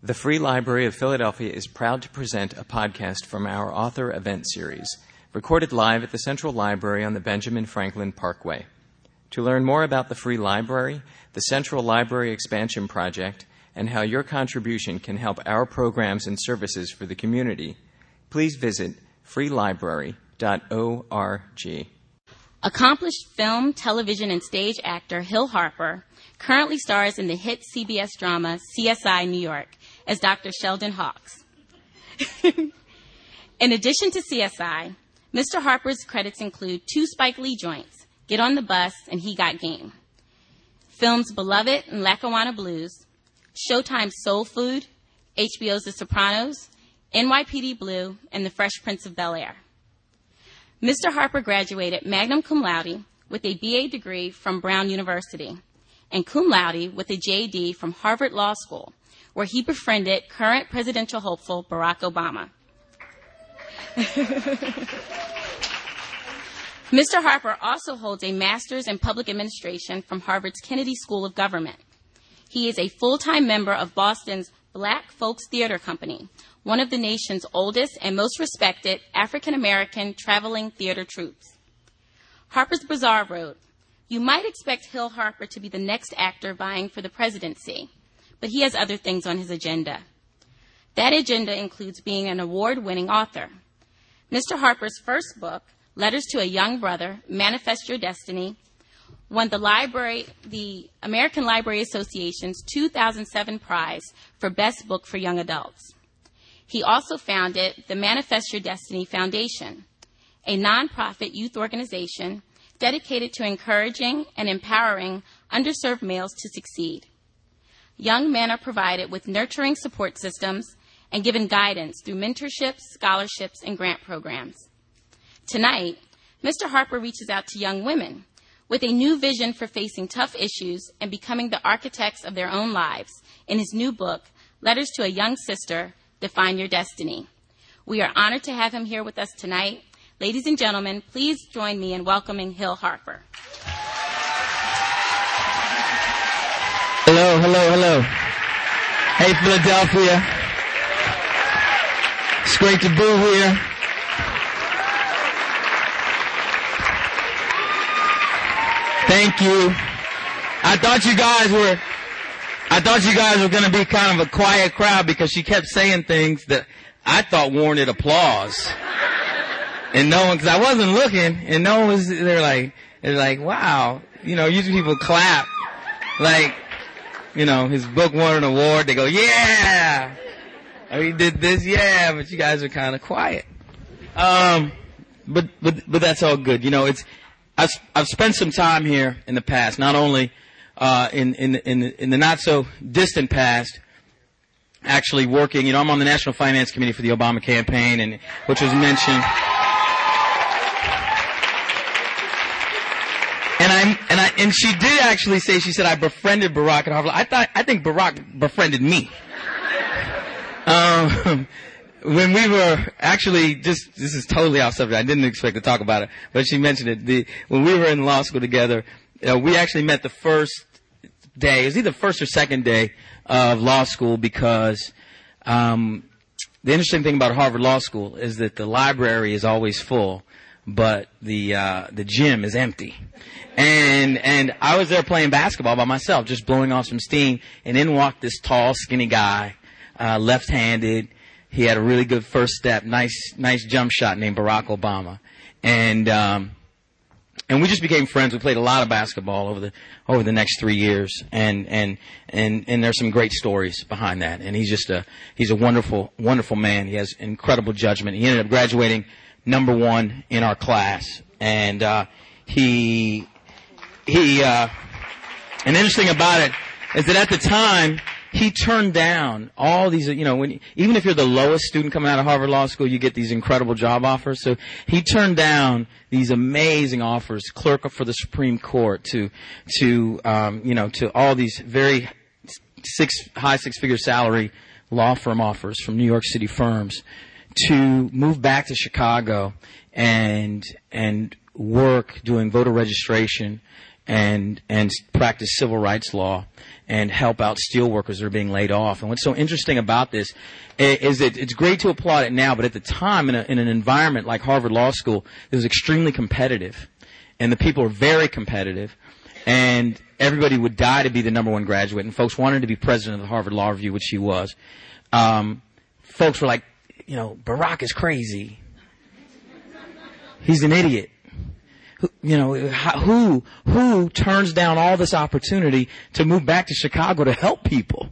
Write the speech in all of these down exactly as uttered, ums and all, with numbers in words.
The Free Library of Philadelphia is proud to present a podcast from our author event series, recorded live at the Central Library on the Benjamin Franklin Parkway. To learn more about the Free Library, the Central Library Expansion Project, and how your contribution can help our programs and services for the community, please visit free library dot org. Accomplished film, television, and stage actor Hill Harper currently stars in the hit C B S drama C S I New York as Doctor Sheldon Hawks. In addition to C S I, Mister Harper's credits include two Spike Lee joints, Get on the Bus and He Got Game, films Beloved and Lackawanna Blues, Showtime's Soul Food, H B O's The Sopranos, N Y P D Blue, and The Fresh Prince of Bel-Air. Mister Harper graduated magna cum laude with a B A degree from Brown University and cum laude with a J D from Harvard Law School, where he befriended current presidential hopeful Barack Obama. Mister Harper also holds a master's in public administration from Harvard's Kennedy School of Government. He is a full-time member of Boston's Black Folks Theater Company, one of the nation's oldest and most respected African-American traveling theater troupes. Harper's Bazaar wrote, "You might expect Hill Harper to be the next actor vying for the presidency, but he has other things on his agenda. That agenda includes being an award-winning author. Mister Harper's first book, Letters to a Young Brother, Manifest Your Destiny, won the library, the American Library Association's two thousand seven prize for Best Book for Young Adults. He also founded the Manifest Your Destiny Foundation, a nonprofit youth organization dedicated to encouraging and empowering underserved males to succeed. Young men are provided with nurturing support systems and given guidance through mentorships, scholarships, and grant programs. Tonight, Mister Harper reaches out to young women with a new vision for facing tough issues and becoming the architects of their own lives in his new book, Letters to a Young Sister, Define Your Destiny. We are honored to have him here with us tonight. Ladies and gentlemen, please join me in welcoming Hill Harper. Hello, hello, hello. Hey, Philadelphia. It's great to be here. Thank you. I thought you guys were, I thought you guys were going to be kind of a quiet crowd because she kept saying things that I thought warranted applause. And no one, because I wasn't looking, and no one was, they're like, they're like, wow. You know, usually people clap. Like, you know, his book won an award. They go, yeah. Or he did this, yeah. But you guys are kind of quiet. Um, but, but, but that's all good. You know, it's, I've, I've spent some time here in the past, not only, uh, in, in, in, in the not so distant past, actually working, you know, I'm on the National Finance Committee for the Obama campaign, and, which was mentioned. And I and I and she did actually say, she said, I befriended Barack at Harvard. I thought I think Barack befriended me. Um, when we were actually just this is totally off subject. I didn't expect to talk about it, but she mentioned it. The, when we were in law school together, you know, we actually met the first day. It was either first or second day of law school because um, the interesting thing about Harvard Law School is that the library is always full, but the uh, the gym is empty. And and I was there playing basketball by myself, just blowing off some steam, and in walked this tall, skinny guy, uh, left-handed. He had a really good first step, nice nice jump shot, named Barack Obama. And um, and we just became friends. We played a lot of basketball over the over the next three years, and and and and there's some great stories behind that. And he's just a he's a wonderful wonderful man. He has incredible judgment. He ended up graduating number one in our class, and uh, he. He, uh, and interesting about it is that at the time, he turned down all these, you know, when, even if you're the lowest student coming out of Harvard Law School, you get these incredible job offers. So he turned down these amazing offers, clerk for the Supreme Court, to, to, um, you know, to all these very six, high six-figure salary law firm offers from New York City firms, to move back to Chicago and, and work doing voter registration and and practice civil rights law and help out steel workers that are being laid off. And what's so interesting about this is that it's great to applaud it now, but at the time, in, a, in an environment like Harvard Law School, it was extremely competitive, and the people were very competitive, and everybody would die to be the number one graduate, and folks wanted to be president of the Harvard Law Review, which she was. Um, folks were like, you know, Barack is crazy. He's an idiot. You know, who, who turns down all this opportunity to move back to Chicago to help people?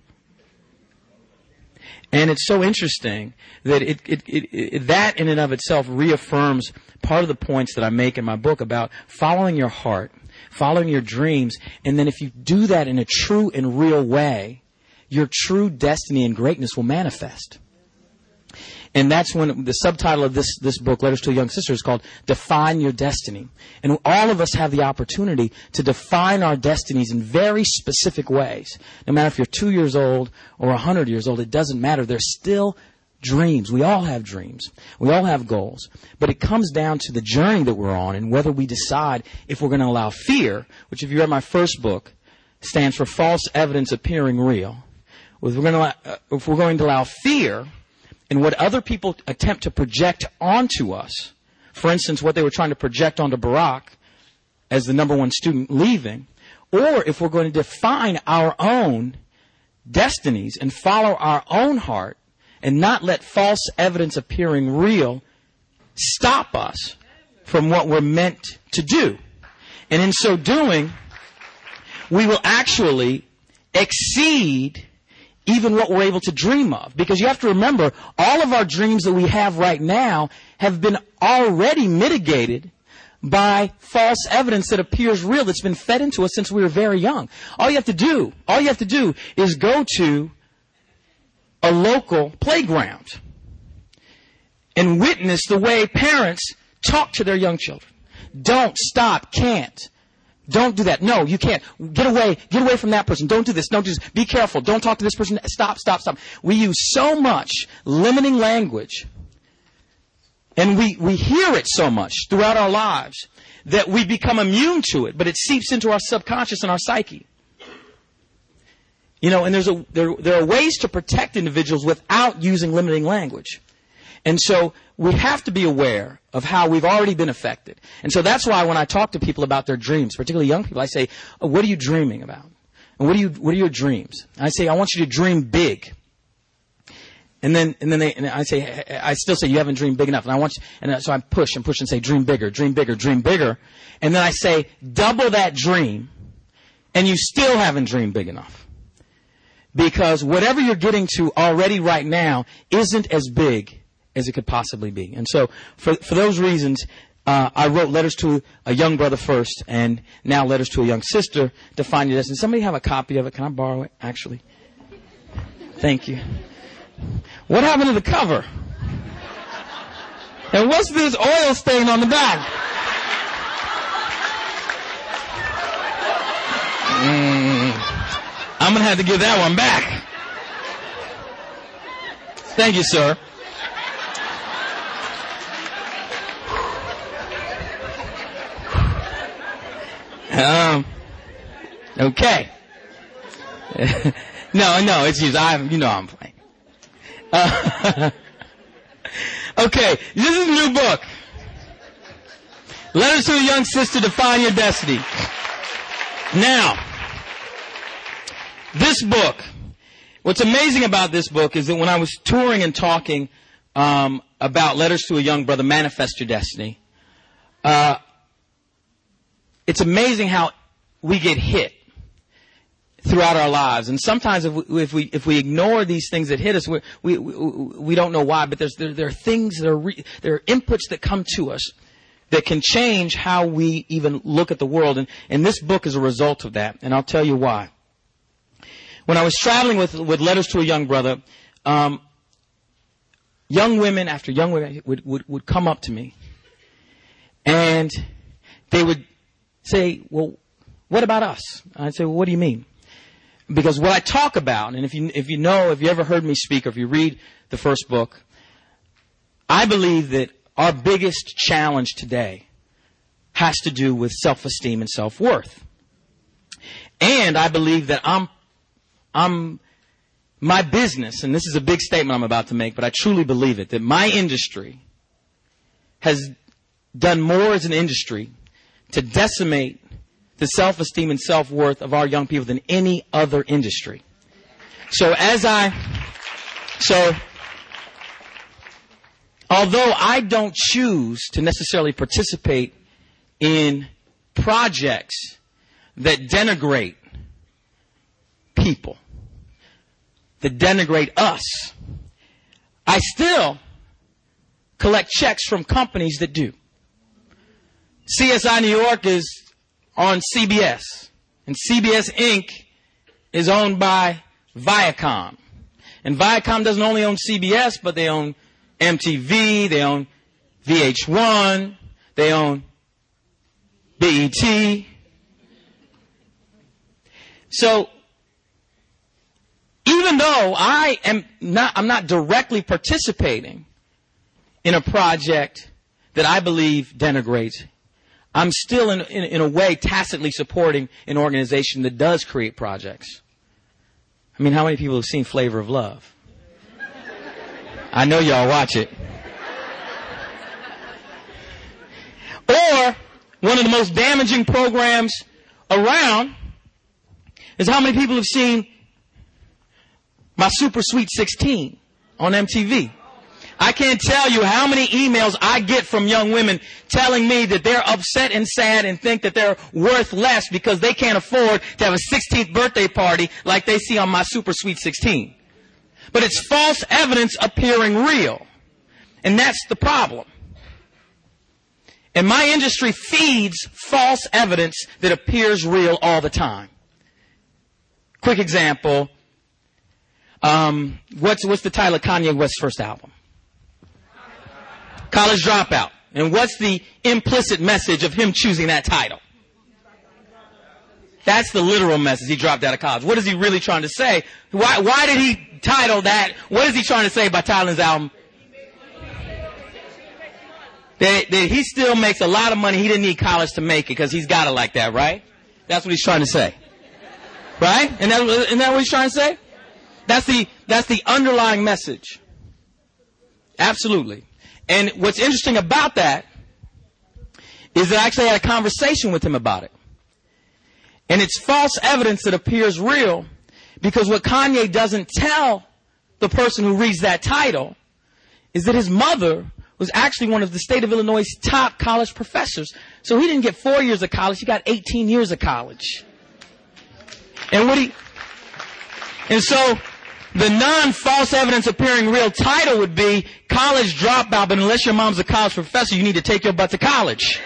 And it's so interesting that it, it, it, it, that in and of itself reaffirms part of the points that I make in my book about following your heart, following your dreams, and then if you do that in a true and real way, your true destiny and greatness will manifest. And that's when the subtitle of this, this book, Letters to a Young Sister, is called Define Your Destiny. And all of us have the opportunity to define our destinies in very specific ways. No matter if you're two years old or a hundred years old, it doesn't matter. They're still dreams. We all have dreams. We all have goals. But it comes down to the journey that we're on and whether we decide if we're going to allow fear, which if you read my first book, stands for false evidence appearing real. If we're going to, if we're going to allow fear and what other people attempt to project onto us, for instance, what they were trying to project onto Barack as the number one student leaving, or if we're going to define our own destinies and follow our own heart and not let false evidence appearing real stop us from what we're meant to do. And in so doing, we will actually exceed even what we're able to dream of. Because you have to remember, all of our dreams that we have right now have been already mitigated by false evidence that appears real, that's been fed into us since we were very young. All you have to do, all you have to do is go to a local playground and witness the way parents talk to their young children. Don't, stop, can't. Don't do that. No, you can't. Get away. Get away from that person. Don't do this. Don't do this. Be careful. Don't talk to this person. Stop, stop, stop. We use so much limiting language, and we, we hear it so much throughout our lives that we become immune to it, but it seeps into our subconscious and our psyche. You know, and there's a, there, there are ways to protect individuals without using limiting language. And so we have to be aware of how we've already been affected. And so that's why when I talk to people about their dreams, particularly young people, I say, oh, what are you dreaming about? And what are you, what are your dreams? And I say, I want you to dream big. And then, and then they, and I say, I still say, you haven't dreamed big enough. And I want you, and so I push and push and say, dream bigger, dream bigger, dream bigger. And then I say, double that dream, and you still haven't dreamed big enough. Because whatever you're getting to already right now isn't as big as it could possibly be. And so for for those reasons, uh, I wrote Letters to a Young Brother first, and now Letters to a Young Sister, Define Your Destiny. Somebody have a copy of it? Can I borrow it, actually? Thank you. What happened to the cover? And what's this oil stain on the back? Mm, I'm going to have to give that one back. Thank you, sir. Um, okay. no, no, it's just, I, you know I'm playing. Uh, okay, this is a new book. Letters to a Young Sister, Define Your Destiny. Now, this book, what's amazing about this book is that when I was touring and talking um, about Letters to a Young Brother, Manifest Your Destiny, uh, it's amazing how we get hit throughout our lives, and sometimes if we if we, if we ignore these things that hit us, we we we don't know why. But there's there, there are things, there are re, there are inputs that come to us that can change how we even look at the world, and and this book is a result of that. And I'll tell you why. When I was traveling with with Letters to a Young Brother, um, young women after young women would would, would come up to me, and they would say, well, what about us? I'd say, well, what do you mean? Because what I talk about, and if you if you know, if you ever heard me speak, or if you read the first book, I believe that our biggest challenge today has to do with self-esteem and self-worth. And I believe that I'm I'm, my business, and this is a big statement I'm about to make, but I truly believe it, that my industry has done more as an industry to decimate the self-esteem and self-worth of our young people than any other industry. So as I, so, although I don't choose to necessarily participate in projects that denigrate people, that denigrate us, I still collect checks from companies that do. C S I New York is on C B S, and C B S Incorporated is owned by Viacom. And Viacom doesn't only own C B S, but they own M T V, they own V H one, they own B E T. So, even though I am not, I'm not directly participating in a project that I believe denigrates, I'm still in, in, in a way tacitly supporting an organization that does create projects. I mean, how many people have seen Flavor of Love? I know y'all watch it. Or, one of the most damaging programs around is how many people have seen My Super Sweet sixteen on M T V. I can't tell you how many emails I get from young women telling me that they're upset and sad and think that they're worth less because they can't afford to have a sixteenth birthday party like they see on My Super Sweet sixteen. But it's false evidence appearing real. And that's the problem. And my industry feeds false evidence that appears real all the time. Quick example. Um, what's, what's the title of Kanye West's first album? College Dropout. And what's the implicit message of him choosing that title? That's the literal message. He dropped out of college. What is he really trying to say? Why, why did he title that? What is he trying to say by titling his album? That, that he still makes a lot of money. He didn't need college to make it because he's got it like that, right? That's what he's trying to say. Right? And that, isn't that what he's trying to say? That's the, that's the underlying message. Absolutely. And what's interesting about that is that I actually had a conversation with him about it. And it's false evidence that appears real because what Kanye doesn't tell the person who reads that title is that his mother was actually one of the state of Illinois' top college professors. So he didn't get four years of college, he got eighteen years of college. And what he, and so the non-false evidence appearing real title would be College Dropout, but unless your mom's a college professor, you need to take your butt to college.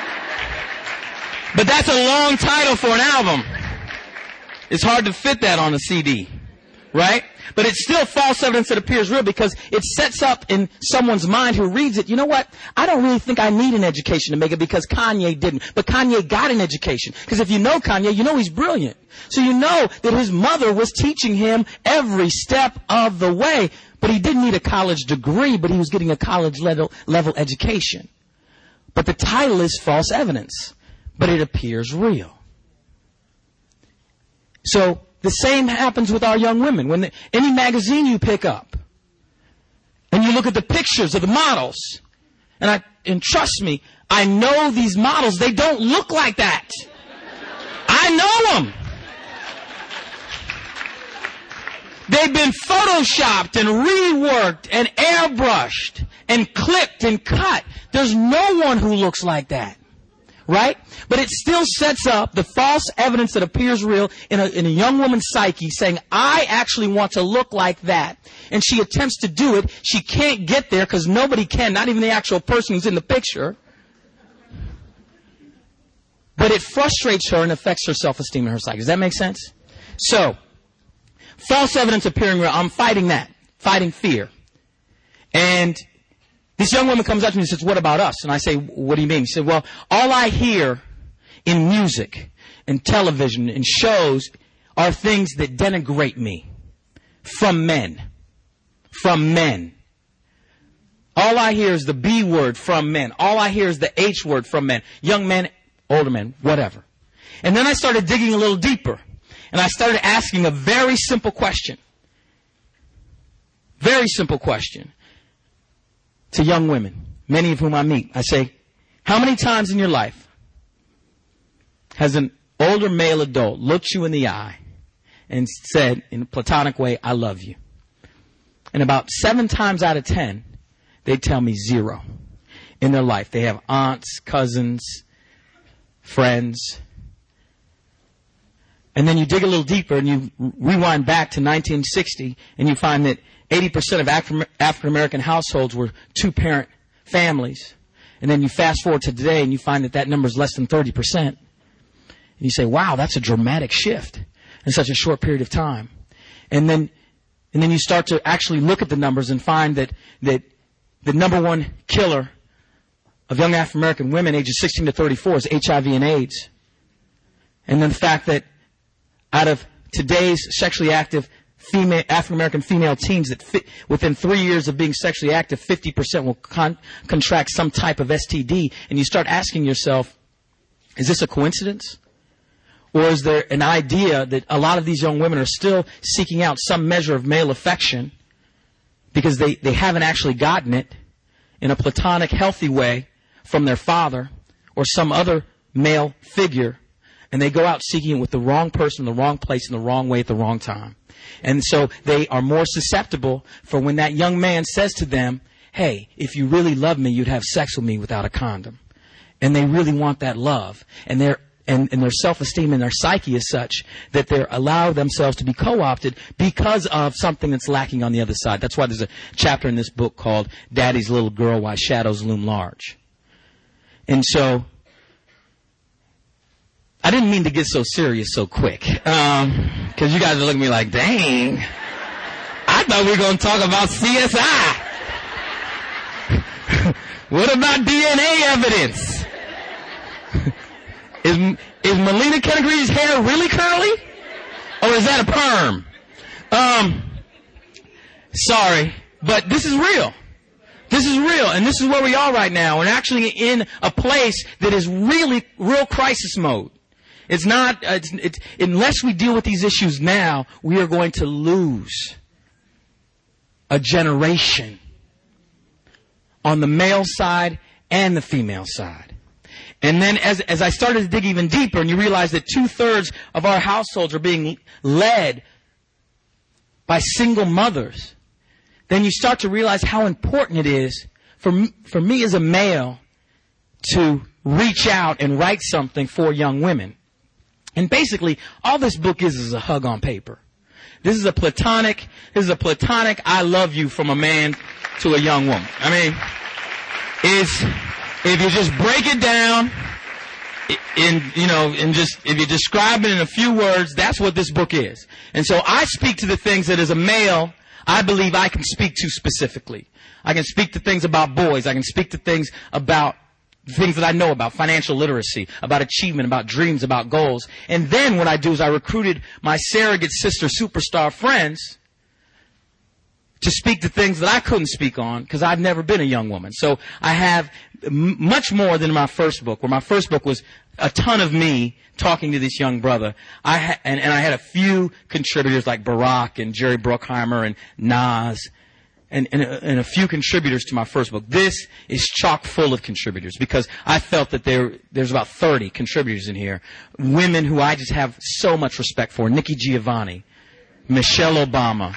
But that's a long title for an album. It's hard to fit that on a C D, right? But it's still false evidence that appears real because it sets up in someone's mind who reads it, you know what? I don't really think I need an education to make it because Kanye didn't. But Kanye got an education. Because if you know Kanye, you know he's brilliant. So you know that his mother was teaching him every step of the way. But he didn't need a college degree, but he was getting a college level, level education. But the title is false evidence. But it appears real. So the same happens with our young women. When the, any magazine you pick up and you look at the pictures of the models, and I and trust me, I know these models, they don't look like that. I know them. They've been photoshopped and reworked and airbrushed and clipped and cut. There's no one who looks like that. Right? But it still sets up the false evidence that appears real in a, in a young woman's psyche saying, I actually want to look like that. And she attempts to do it. She can't get there because nobody can, not even the actual person who's in the picture. But it frustrates her and affects her self-esteem and her psyche. Does that make sense? So, false evidence appearing real. I'm fighting that. Fighting fear. And this young woman comes up to me and says, what about us? And I say, what do you mean? She said, well, all I hear in music and television and shows are things that denigrate me from men. From men. All I hear is the B word from men. All I hear is the H word from men. Young men, older men, whatever. And then I started digging a little deeper. And I started asking a very simple question. Very simple question to young women, many of whom I meet. I say, how many times in your life has an older male adult looked you in the eye and said in a platonic way, I love you? And about seven times out of ten, they tell me zero in their life. They have aunts, cousins, friends. And then you dig a little deeper and you rewind back to nineteen sixty and you find that eighty percent of African American households were two-parent families. And then you fast forward to today and you find that that number is less than thirty percent. And you say, wow, that's a dramatic shift in such a short period of time. And then, and then you start to actually look at the numbers and find that, that the number one killer of young African American women ages sixteen to thirty-four is H I V and AIDS. And then the fact that out of today's sexually active female, African American female teens, that fi- within three years of being sexually active, fifty percent will con- contract some type of S T D. And you start asking yourself, is this a coincidence? Or is there an idea that a lot of these young women are still seeking out some measure of male affection because they, they haven't actually gotten it in a platonic, healthy way from their father or some other male figure, and they go out seeking it with the wrong person, the wrong place, in the wrong way at the wrong time. And so they are more susceptible for when that young man says to them, hey, if you really love me, you'd have sex with me without a condom. And they really want that love. And they're And, and their self-esteem and their psyche is such that they allow themselves to be co-opted because of something that's lacking on the other side. That's why there's a chapter in this book called Daddy's Little Girl, Why Shadows Loom Large. And so, I didn't mean to get so serious so quick. Um, cause you guys are looking at me like, dang, I thought we were going to talk about C S I. What about D N A evidence? Is, is Melina Kenegree's hair really curly? Or is that a perm? Um, sorry, but this is real. This is real, and this is where we are right now. We're actually in a place that is really real crisis mode. It's not, uh, it's, it's, unless we deal with these issues now, we are going to lose a generation on the male side and the female side. And then as, as I started to dig even deeper, and you realize that two-thirds of our households are being led by single mothers, then you start to realize how important it is for me, for me as a male to reach out and write something for young women. And basically, all this book is is a hug on paper. This is a platonic, this is a platonic I love you from a man to a young woman. I mean, it's, if you just break it down in, you know, and just, if you describe it in a few words, that's what this book is. And so I speak to the things that as a male, I believe I can speak to specifically. I can speak to things about boys. I can speak to things about things that I know about, financial literacy, about achievement, about dreams, about goals. And then what I do is I recruited my surrogate sister superstar friends to speak to things that I couldn't speak on because I've never been a young woman. So I have m- much more than my first book, where my first book was a ton of me talking to this young brother. I ha- and, and I had a few contributors like Barack and Jerry Bruckheimer and Nas and, and, and a few contributors to my first book. This is chock full of contributors because I felt that there there's about thirty contributors in here. Women who I just have so much respect for. Nikki Giovanni, Michelle Obama,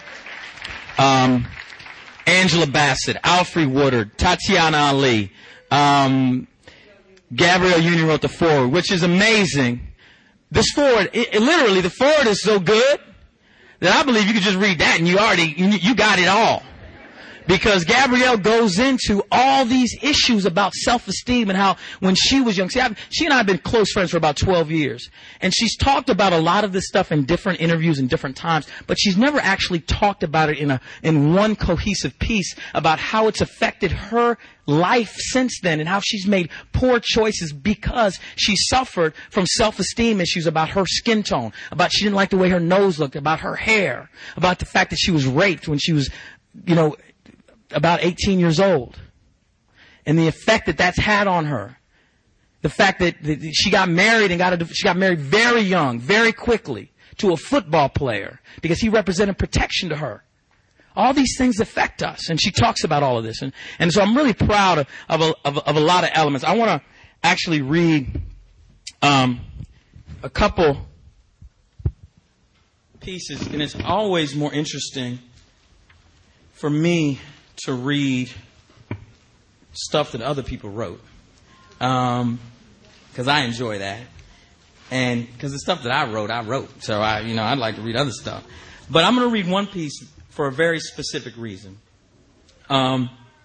Um, Angela Bassett, Alfre Woodard, Tatiana Ali, um, Gabrielle Union wrote the foreword, which is amazing. This foreword, it, it literally, the foreword is so good that I believe you could just read that and you already, you, you got it all. Because Gabrielle goes into all these issues about self-esteem and how when she was young, see, I've, she and I have been close friends for about twelve years. And she's talked about a lot of this stuff in different interviews and different times, but she's never actually talked about it in a, in one cohesive piece about how it's affected her life since then and how she's made poor choices because she suffered from self-esteem issues about her skin tone, about she didn't like the way her nose looked, about her hair, about the fact that she was raped when she was, you know, about eighteen years old, and the effect that that's had on her. The fact that, that she got married and got a, she got married very young, very quickly, to a football player because he represented protection to her. All these things affect us, and she talks about all of this. And, and so I'm really proud of, of, a, of, of a lot of elements. I want to actually read um, a couple pieces, and it's always more interesting for me to read stuff that other people wrote, um, because I enjoy that, and because the stuff that I wrote, I wrote. So I, you know, I'd like to read other stuff, but I'm going to read one piece for a very specific reason. Um,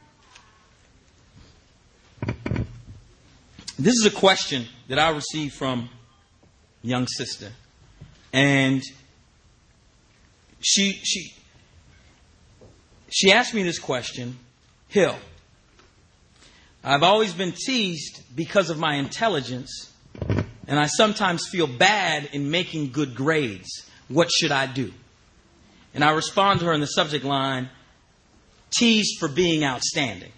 this is a question that I received from a young sister, and she she she asked me this question: Hill, I've always been teased because of my intelligence, and I sometimes feel bad in making good grades. What should I do? And I respond to her in the subject line, teased for being outstanding.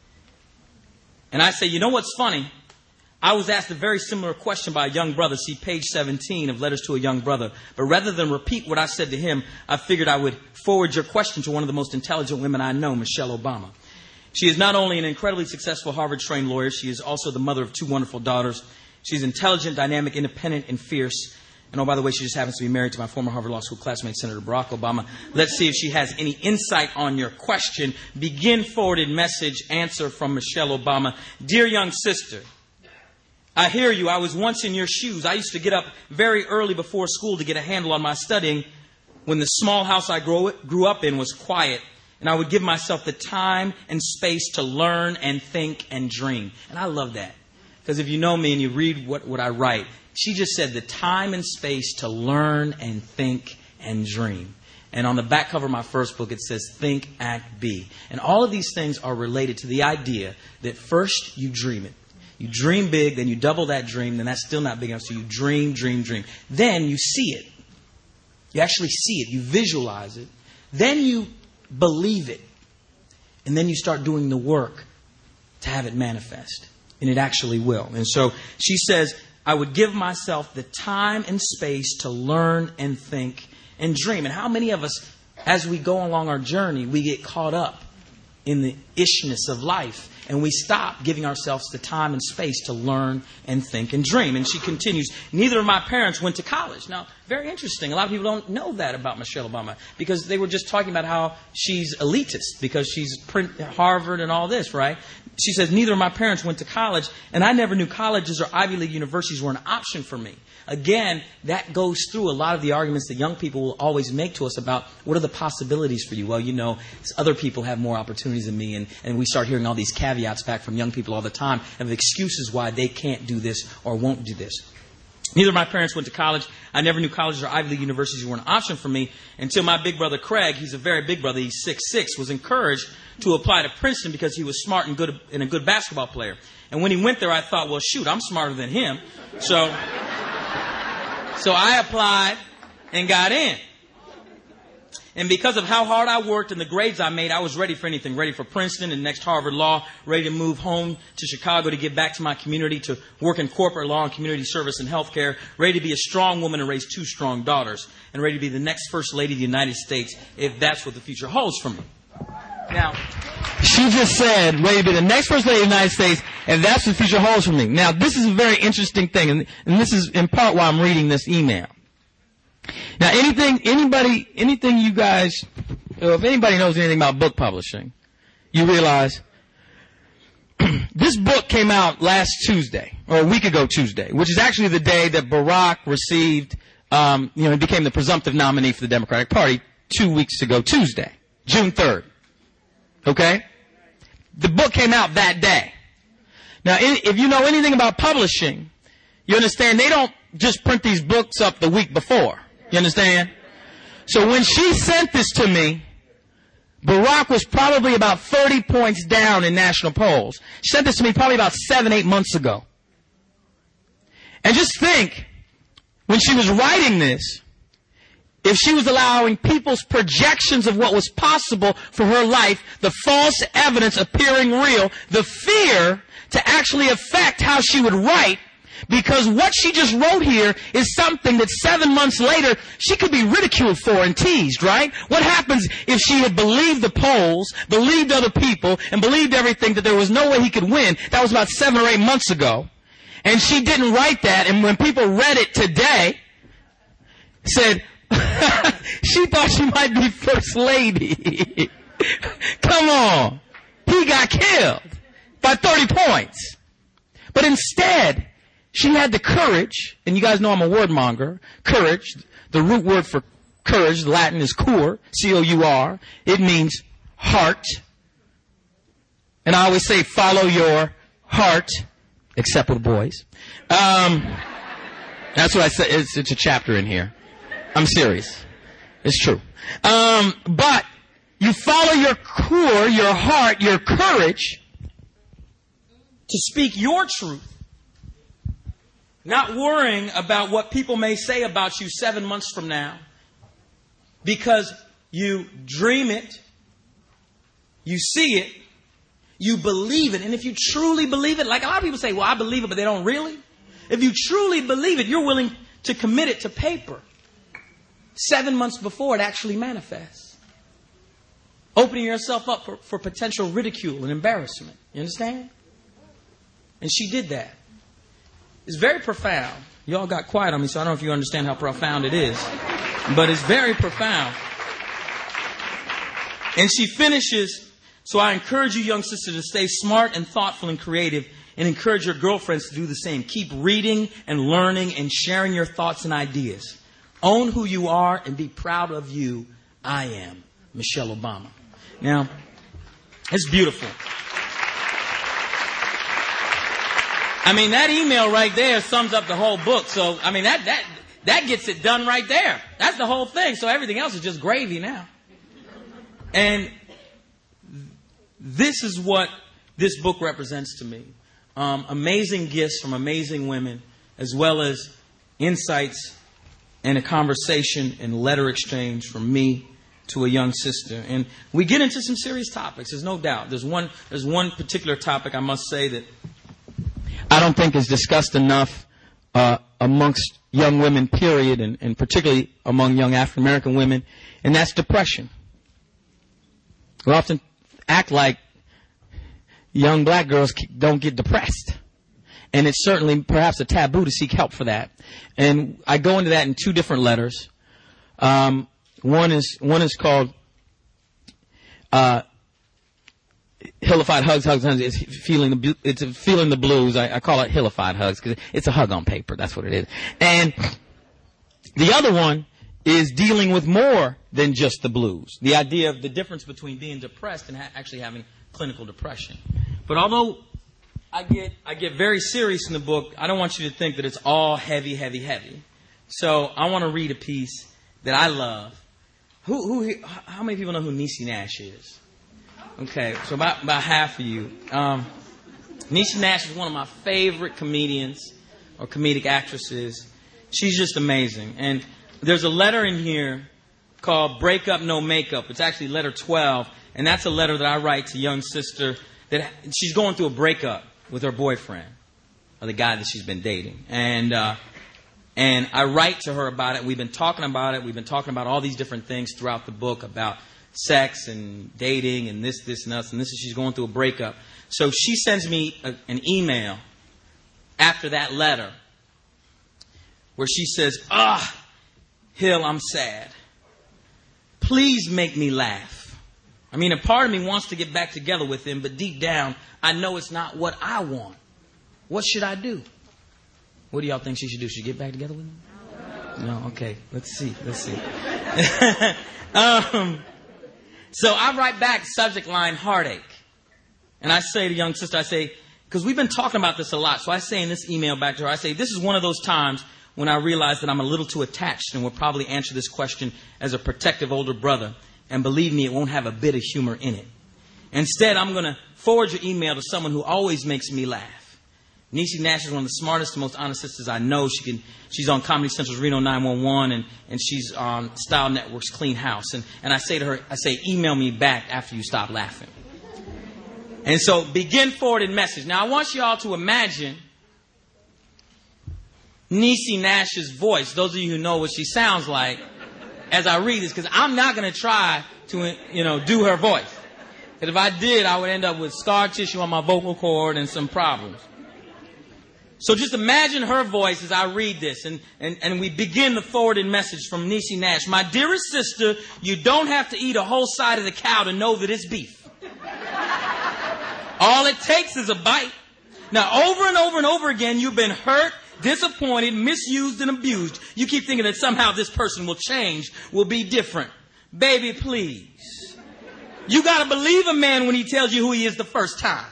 And I say, you know what's funny? I was asked a very similar question by a young brother. See page seventeen of Letters to a Young Brother. But rather than repeat what I said to him, I figured I would forward your question to one of the most intelligent women I know, Michelle Obama. She is not only an incredibly successful Harvard-trained lawyer, she is also the mother of two wonderful daughters. She's intelligent, dynamic, independent, and fierce. And oh, by the way, she just happens to be married to my former Harvard Law School classmate, Senator Barack Obama. Let's see if she has any insight on your question. Begin forwarded message, answer from Michelle Obama. Dear young sister, I hear you. I was once in your shoes. I used to get up very early before school to get a handle on my studying when the small house I grew, grew up in was quiet. And I would give myself the time and space to learn and think and dream. And I love that. Because if you know me and you read what, what I write, she just said the time and space to learn and think and dream. And on the back cover of my first book, it says, think, act, be. And all of these things are related to the idea that first you dream it. You dream big, then you double that dream, then that's still not big enough. So you dream, dream, dream. Then you see it. You actually see it. You visualize it. Then you believe it. And then you start doing the work to have it manifest. And it actually will. And so she says, I would give myself the time and space to learn and think and dream. And how many of us, as we go along our journey, we get caught up in the ishness of life and we stop giving ourselves the time and space to learn and think and dream. And she continues, neither of my parents went to college. Now, very interesting. A lot of people don't know that about Michelle Obama because they were just talking about how she's elitist because she's print Harvard and all this, right? She says, neither of my parents went to college, and I never knew colleges or Ivy League universities were an option for me. Again, that goes through a lot of the arguments that young people will always make to us about what are the possibilities for you. Well, you know, other people have more opportunities than me, and, and we start hearing all these caveats back from young people all the time of excuses why they can't do this or won't do this. Neither of my parents went to college. I never knew colleges or Ivy League universities were an option for me until my big brother Craig, he's a very big brother, he's six foot six, was encouraged to apply to Princeton because he was smart and good and a good basketball player. And when he went there, I thought, well, shoot, I'm smarter than him. So, so I applied and got in. And because of how hard I worked and the grades I made, I was ready for anything. Ready for Princeton and next Harvard Law. Ready to move home to Chicago to get back to my community, to work in corporate law and community service and healthcare. Ready to be a strong woman and raise two strong daughters. And ready to be the next First Lady of the United States if that's what the future holds for me. Now, she just said, ready to be the next First Lady of the United States if that's what the future holds for me. Now, this is a very interesting thing. And, and this is in part why I'm reading this email. Now, anything, anybody, anything you guys, if anybody knows anything about book publishing, you realize this book came out last Tuesday, or a week ago Tuesday, which is actually the day that Barack received, um, you know, he became the presumptive nominee for the Democratic Party two weeks ago Tuesday, June third. Okay? The book came out that day. Now, if you know anything about publishing, you understand they don't just print these books up the week before. You understand? So when she sent this to me, Barack was probably about thirty points down in national polls. She sent this to me probably about seven, eight months ago. And just think, when she was writing this, if she was allowing people's projections of what was possible for her life, the false evidence appearing real, the fear to actually affect how she would write, Because what she just wrote here is something that seven months later she could be ridiculed for and teased, right? What happens if she had believed the polls, believed other people, and believed everything that there was no way he could win? That was about seven or eight months ago. And she didn't write that, and when people read it today, said, she thought she might be first lady. Come on. He got killed by thirty points. But instead, she had the courage, and you guys know I'm a word monger, courage, the root word for courage, Latin is cur, C O U R. It means heart. And I always say, follow your heart, except with boys. Um, that's what I say. It's, it's a chapter in here. I'm serious. It's true. Um, but you follow your core, your heart, your courage to speak your truth. Not worrying about what people may say about you seven months from now. Because you dream it, you see it, you believe it. And if you truly believe it, like a lot of people say, well, I believe it, but they don't really. If you truly believe it, you're willing to commit it to paper. Seven months before it actually manifests. Opening yourself up for, for potential ridicule and embarrassment. You understand? And she did that. It's very profound. You all got quiet on me, so I don't know if you understand how profound it is. But it's very profound. And she finishes, so I encourage you, young sister, to stay smart and thoughtful and creative, and encourage your girlfriends to do the same. Keep reading and learning and sharing your thoughts and ideas. Own who you are and be proud of you. I am Michelle Obama. Now, it's beautiful. I mean, that email right there sums up the whole book. So, I mean, that that that gets it done right there. That's the whole thing. So everything else is just gravy now. And this is what this book represents to me. Um, amazing gifts from amazing women, as well as insights and a conversation and letter exchange from me to a young sister. And we get into some serious topics. There's no doubt. There's one, there's one particular topic I must say that I don't think is discussed enough uh, amongst young women, period, and, and particularly among young African American women, and that's depression. We often act like young black girls don't get depressed. And it's certainly perhaps a taboo to seek help for that. And I go into that in two different letters. Um, one is one is called uh, Hillified Hugs, Hugs, Hugs. It's feeling the it's feeling the blues. I, I call it Hillified Hugs because it's a hug on paper. That's what it is. And the other one is dealing with more than just the blues. The idea of the difference between being depressed and ha- actually having clinical depression. But although I get I get very serious in the book, I don't want you to think that it's all heavy, heavy, heavy. So I want to read a piece that I love. Who who? How many people know who Niecy Nash is? Okay, so about about half of you. Um, Niecy Nash is one of my favorite comedians or comedic actresses. She's just amazing. And there's a letter in here called "Break Up, No Makeup." It's actually letter twelve, and that's a letter that I write to young sister that she's going through a breakup with her boyfriend, or the guy that she's been dating. And uh, and I write to her about it. We've been talking about it. We've been talking about all these different things throughout the book about sex and dating and this, this, and that. And this is she's going through a breakup. So she sends me a, an email after that letter where she says, ah, Hill, I'm sad. Please make me laugh. I mean, a part of me wants to get back together with him, but deep down, I know it's not what I want. What should I do? What do y'all think she should do? Should she get back together with him? No? Okay. Let's see. Let's see. um, so I write back subject line heartache. And I say to young sister, I say, because we've been talking about this a lot. So I say in this email back to her, I say, this is one of those times when I realize that I'm a little too attached and will probably answer this question as a protective older brother. And believe me, it won't have a bit of humor in it. Instead, I'm going to forward your email to someone who always makes me laugh. Niecy Nash is one of the smartest and most honest sisters I know. She can, she's on Comedy Central's Reno nine one one, and, and she's on Style Network's Clean House. And, and I say to her, I say, email me back after you stop laughing. And so begin forwarded message. Now, I want you all to imagine Niecy Nash's voice. Those of you who know what she sounds like as I read this, because I'm not going to try to, you know, do her voice. And if I did, I would end up with scar tissue on my vocal cord and some problems. So just imagine her voice as I read this, and, and, and we begin the forwarded message from Niecy Nash. My dearest sister, you don't have to eat a whole side of the cow to know that it's beef. All it takes is a bite. Now, over and over and over again, you've been hurt, disappointed, misused, and abused. You keep thinking that somehow this person will change, will be different. Baby, please. You got to believe a man when he tells you who he is the first time.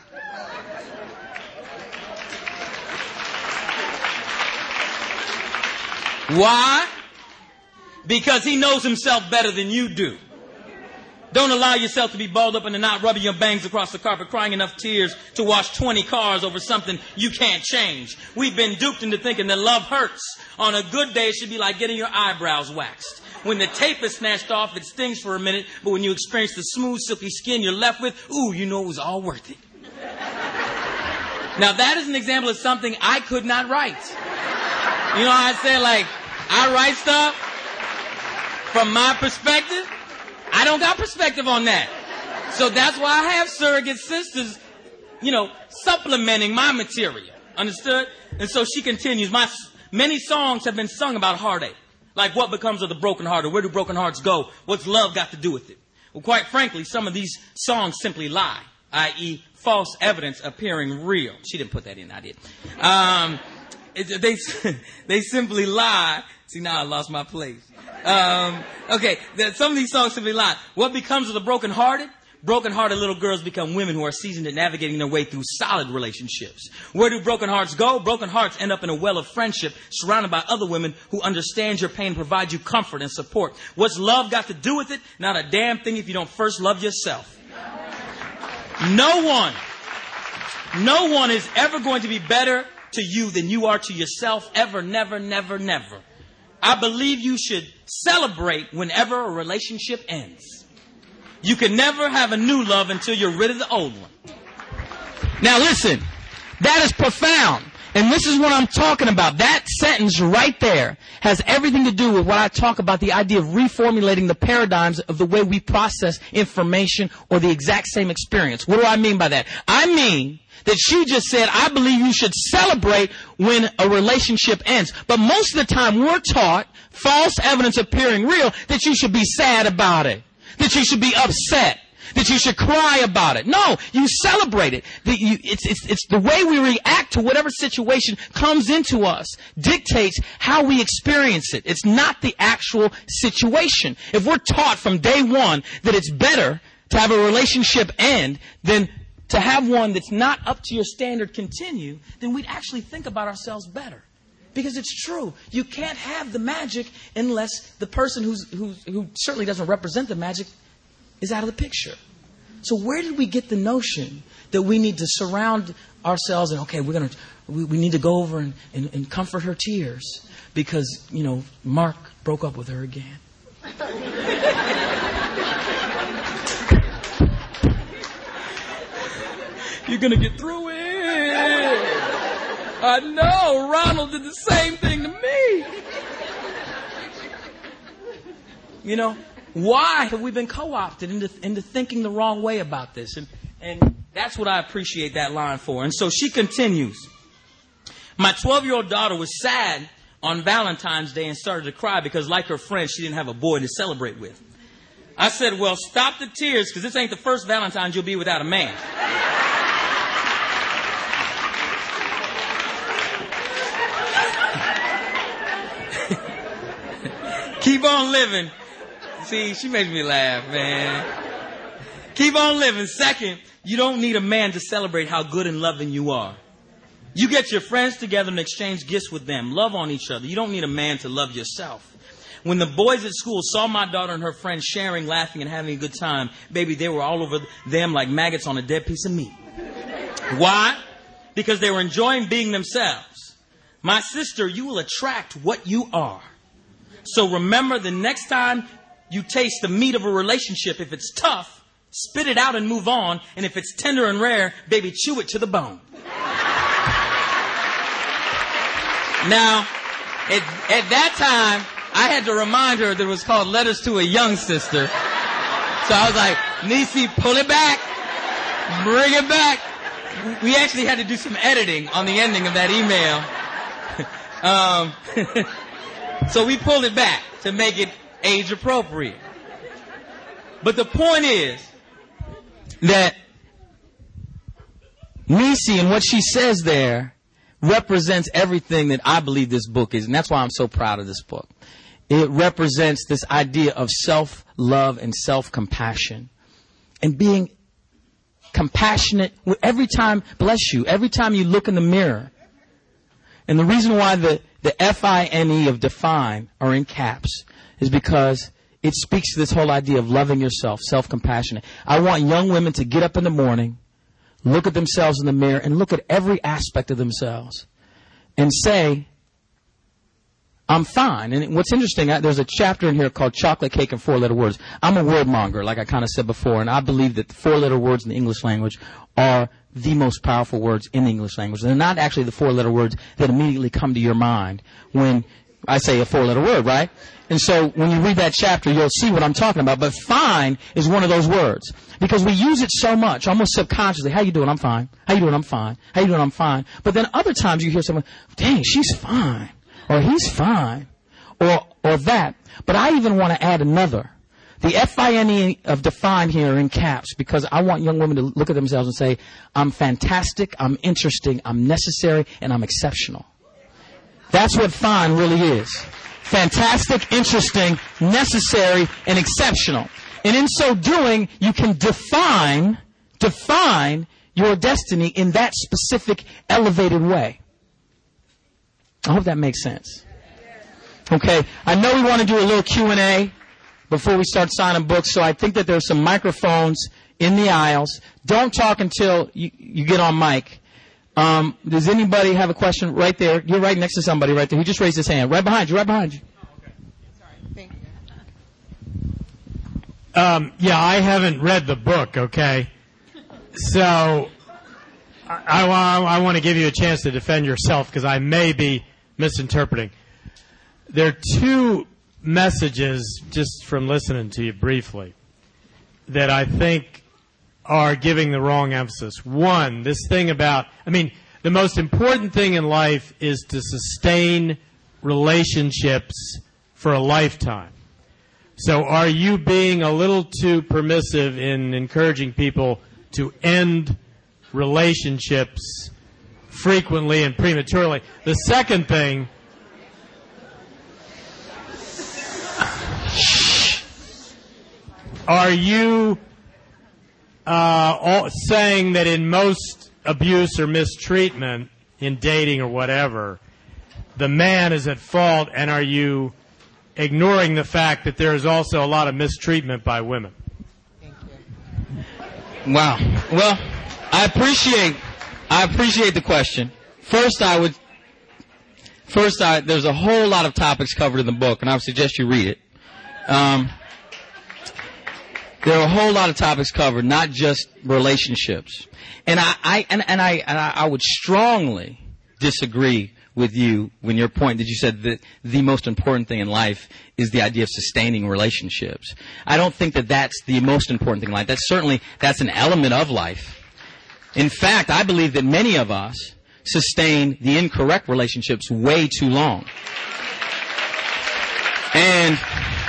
Why? Because he knows himself better than you do. Don't allow yourself to be balled up in a knot, rubbing your bangs across the carpet, crying enough tears to wash twenty cars over something you can't change. We've been duped into thinking that love hurts. On a good day, it should be like getting your eyebrows waxed. When the tape is snatched off, it stings for a minute, but when you experience the smooth, silky skin you're left with, ooh, you know it was all worth it. Now, that is an example of something I could not write. You know how I say, like, I write stuff from my perspective? I don't got perspective on that. So that's why I have surrogate sisters, you know, supplementing my material. Understood? And so she continues, my many songs have been sung about heartache. Like, what becomes of the broken hearted? Where do broken hearts go? What's love got to do with it? Well, quite frankly, some of these songs simply lie, that is false evidence appearing real. She didn't put that in, I did. Um, it, they, they simply lie. See, now I lost my place. Um, okay, some of these songs simply lie. What becomes of the broken hearted? Broken-hearted little girls become women who are seasoned at navigating their way through solid relationships. Where do broken hearts go? Broken hearts end up in a well of friendship, surrounded by other women who understand your pain, provide you comfort and support. What's love got to do with it? Not a damn thing if you don't first love yourself. No one, no one is ever going to be better to you than you are to yourself. Ever, never, never, never. I believe you should celebrate whenever a relationship ends. You can never have a new love until you're rid of the old one. Now listen, that is profound. And this is what I'm talking about. That sentence right there has everything to do with what I talk about, the idea of reformulating the paradigms of the way we process information or the exact same experience. What do I mean by that? I mean that she just said, I believe you should celebrate when a relationship ends. But most of the time we're taught, false evidence appearing real, that you should be sad about it. That you should be upset. That you should cry about it. No, you celebrate it. That you, it's, it's, it's the way we react to whatever situation comes into us dictates how we experience it. It's not the actual situation. If we're taught from day one that it's better to have a relationship end than to have one that's not up to your standard continue, then we'd actually think about ourselves better. Because it's true. You can't have the magic unless the person who's, who's, who certainly doesn't represent the magic is out of the picture. So where did we get the notion that we need to surround ourselves and, okay, we're gonna, we, we need to go over and, and, and comfort her tears because, you know, Mark broke up with her again. You're going to get through it. I know, Ronald did the same thing to me. You know, why have we been co-opted into, into thinking the wrong way about this? And, and that's what I appreciate that line for. And so she continues. My twelve-year-old daughter was sad on Valentine's Day and started to cry because, like her friends, she didn't have a boy to celebrate with. I said, well, stop the tears because this ain't the first Valentine's you'll be without a man. Keep on living. See, she makes me laugh, man. Keep on living. Second, you don't need a man to celebrate how good and loving you are. You get your friends together and exchange gifts with them. Love on each other. You don't need a man to love yourself. When the boys at school saw my daughter and her friends sharing, laughing, and having a good time, baby, they were all over them like maggots on a dead piece of meat. Why? Because they were enjoying being themselves. My sister, you will attract what you are. So remember, the next time you taste the meat of a relationship, if it's tough, spit it out and move on. And if it's tender and rare, baby, chew it to the bone. Now, at, at that time, I had to remind her that it was called Letters to a Young Sister. So I was like, Niecy, pull it back. Bring it back. We actually had to do some editing on the ending of that email. um, so we pulled it back to make it age appropriate. But the point is that Niecy and what she says there represents everything that I believe this book is, and that's why I'm so proud of this book. It represents this idea of self-love and self-compassion and being compassionate every time, bless you, every time you look in the mirror. And the reason why the, the F I N E of define are in caps is because it speaks to this whole idea of loving yourself, self-compassionate. I want young women to get up in the morning, look at themselves in the mirror, and look at every aspect of themselves and say, I'm fine. And what's interesting, there's a chapter in here called Chocolate Cake and Four-Letter Words. I'm a word monger, like I kind of said before, and I believe that the four-letter words in the English language are the most powerful words in the English language. They're not actually the four-letter words that immediately come to your mind when I say a four-letter word, right? And so when you read that chapter, you'll see what I'm talking about. But fine is one of those words because we use it so much, almost subconsciously. How you doing? I'm fine. How you doing? I'm fine. How you doing? I'm fine. But then other times you hear someone, dang, she's fine. Or he's fine, or or that. But I even want to add another. The F I N E of define here are in caps because I want young women to look at themselves and say, I'm fantastic, I'm interesting, I'm necessary, and I'm exceptional. That's what fine really is. Fantastic, interesting, necessary, and exceptional. And in so doing, you can define, define your destiny in that specific elevated way. I hope that makes sense. Okay, I know we want to do a little Q and A before we start signing books, so I think that there's some microphones in the aisles. Don't talk until you, you get on mic. Um, does anybody have a question right there? You're right next to somebody right there. He just raised his hand. Right behind you, right behind you. Oh, okay. Sorry, thank you. Um, yeah, I haven't read the book, okay? So I, I, I want to give you a chance to defend yourself because I may be misinterpreting. There are two messages, just from listening to you briefly, that I think are giving the wrong emphasis. One, this thing about, I mean, the most important thing in life is to sustain relationships for a lifetime. So are you being a little too permissive in encouraging people to end relationships frequently and prematurely? The second thing, are you uh, all, saying that in most abuse or mistreatment in dating or whatever, the man is at fault, and are you ignoring the fact that there is also a lot of mistreatment by women? Thank you. Wow. Well, I appreciate I appreciate the question. First, I would first I there's a whole lot of topics covered in the book, and I would suggest you read it. Um, there are a whole lot of topics covered, not just relationships. And I, I and, and I and I, I would strongly disagree with you when your point that you said that the most important thing in life is the idea of sustaining relationships. I don't think that that's the most important thing in life. That's certainly that's an element of life. In fact, I believe that many of us sustain the incorrect relationships way too long. And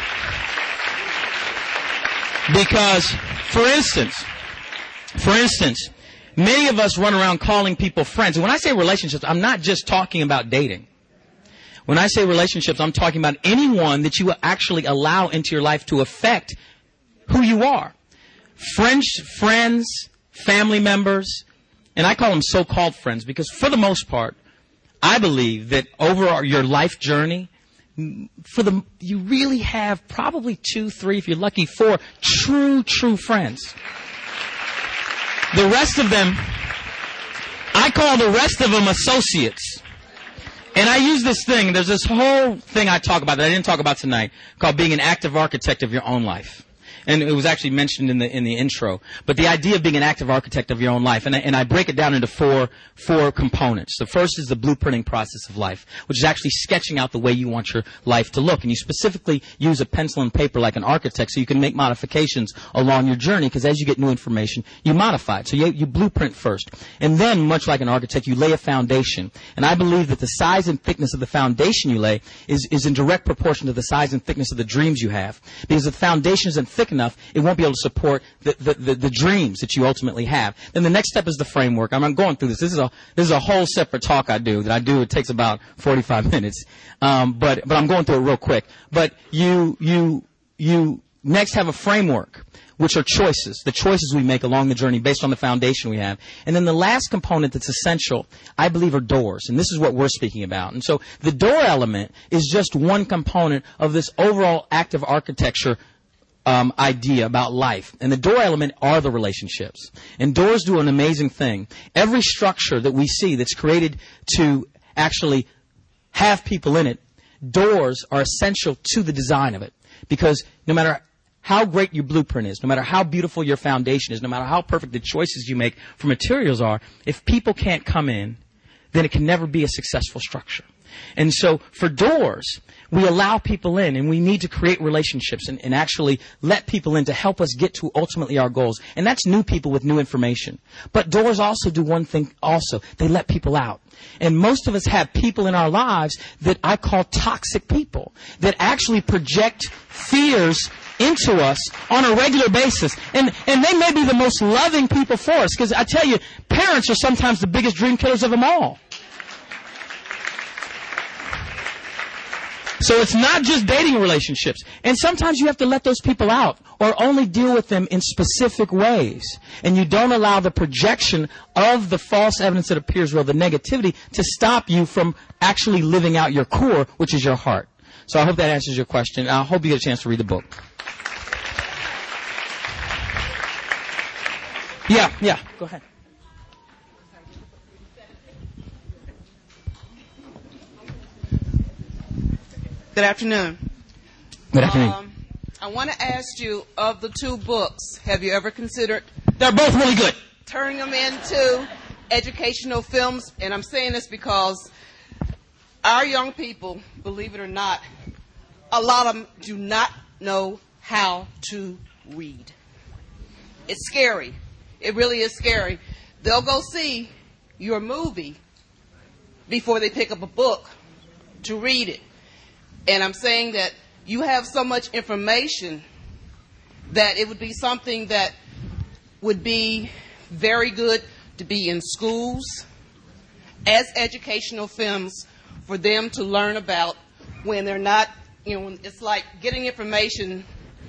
because, for instance, for instance, many of us run around calling people friends. And when I say relationships, I'm not just talking about dating. When I say relationships, I'm talking about anyone that you actually allow into your life to affect who you are. Friends, friends, family members, and I call them so-called friends because for the most part, I believe that over our, your life journey, for the you really have probably two, three, if you're lucky, four true, true friends. The rest of them, I call the rest of them associates. And I use this thing, there's this whole thing I talk about that I didn't talk about tonight, called being an active architect of your own life. and it was actually mentioned in the in the intro. But the idea of being an active architect of your own life, and I, and I break it down into four four components. The first is the blueprinting process of life, which is actually sketching out the way you want your life to look, and you specifically use a pencil and paper like an architect, so you can make modifications along your journey. Because as you get new information, you modify it. So you, you blueprint first, and then, much like an architect, you lay a foundation. And I believe that the size and thickness of the foundation you lay is is in direct proportion to the size and thickness of the dreams you have. Because if the foundation isn't thick enough, it won't be able to support the, the, the, the dreams that you ultimately have. Then the next step is the framework. I'm, I'm going through this. This is a this is a whole separate talk I do that I do. It takes about forty-five minutes, um, but but I'm going through it real quick. But you you you next have a framework, which are choices, the choices we make along the journey based on the foundation we have. And then the last component that's essential, I believe, are doors. And this is what we're speaking about. And so the door element is just one component of this overall active architecture um, idea about life. And the door element are the relationships. And doors do an amazing thing. Every structure that we see that's created to actually have people in it, doors are essential to the design of it. Because no matter how great your blueprint is, no matter how beautiful your foundation is, no matter how perfect the choices you make for materials are, if people can't come in, then it can never be a successful structure. And so for doors, we allow people in, and we need to create relationships and, and actually let people in to help us get to ultimately our goals. And that's new people with new information. But doors also do one thing also. They let people out. And most of us have people in our lives that I call toxic people that actually project fears into us on a regular basis. And and they may be the most loving people for us, because I tell you, parents are sometimes the biggest dream killers of them all. So it's not just dating relationships. And sometimes you have to let those people out or only deal with them in specific ways. And you don't allow the projection of the false evidence that appears real, the negativity, to stop you from actually living out your core, which is your heart. So I hope that answers your question. I hope you get a chance to read the book. Yeah, yeah, go ahead. Good afternoon. Good afternoon. Um, I want to ask you, of the two books, have you ever considered They're both really good. turning them into educational films? And I'm saying this because our young people, believe it or not, a lot of them do not know how to read. It's scary. It really is scary. They'll go see your movie before they pick up a book to read it. And I'm saying that you have so much information that it would be something that would be very good to be in schools as educational films for them to learn about when they're not, you know, it's like getting information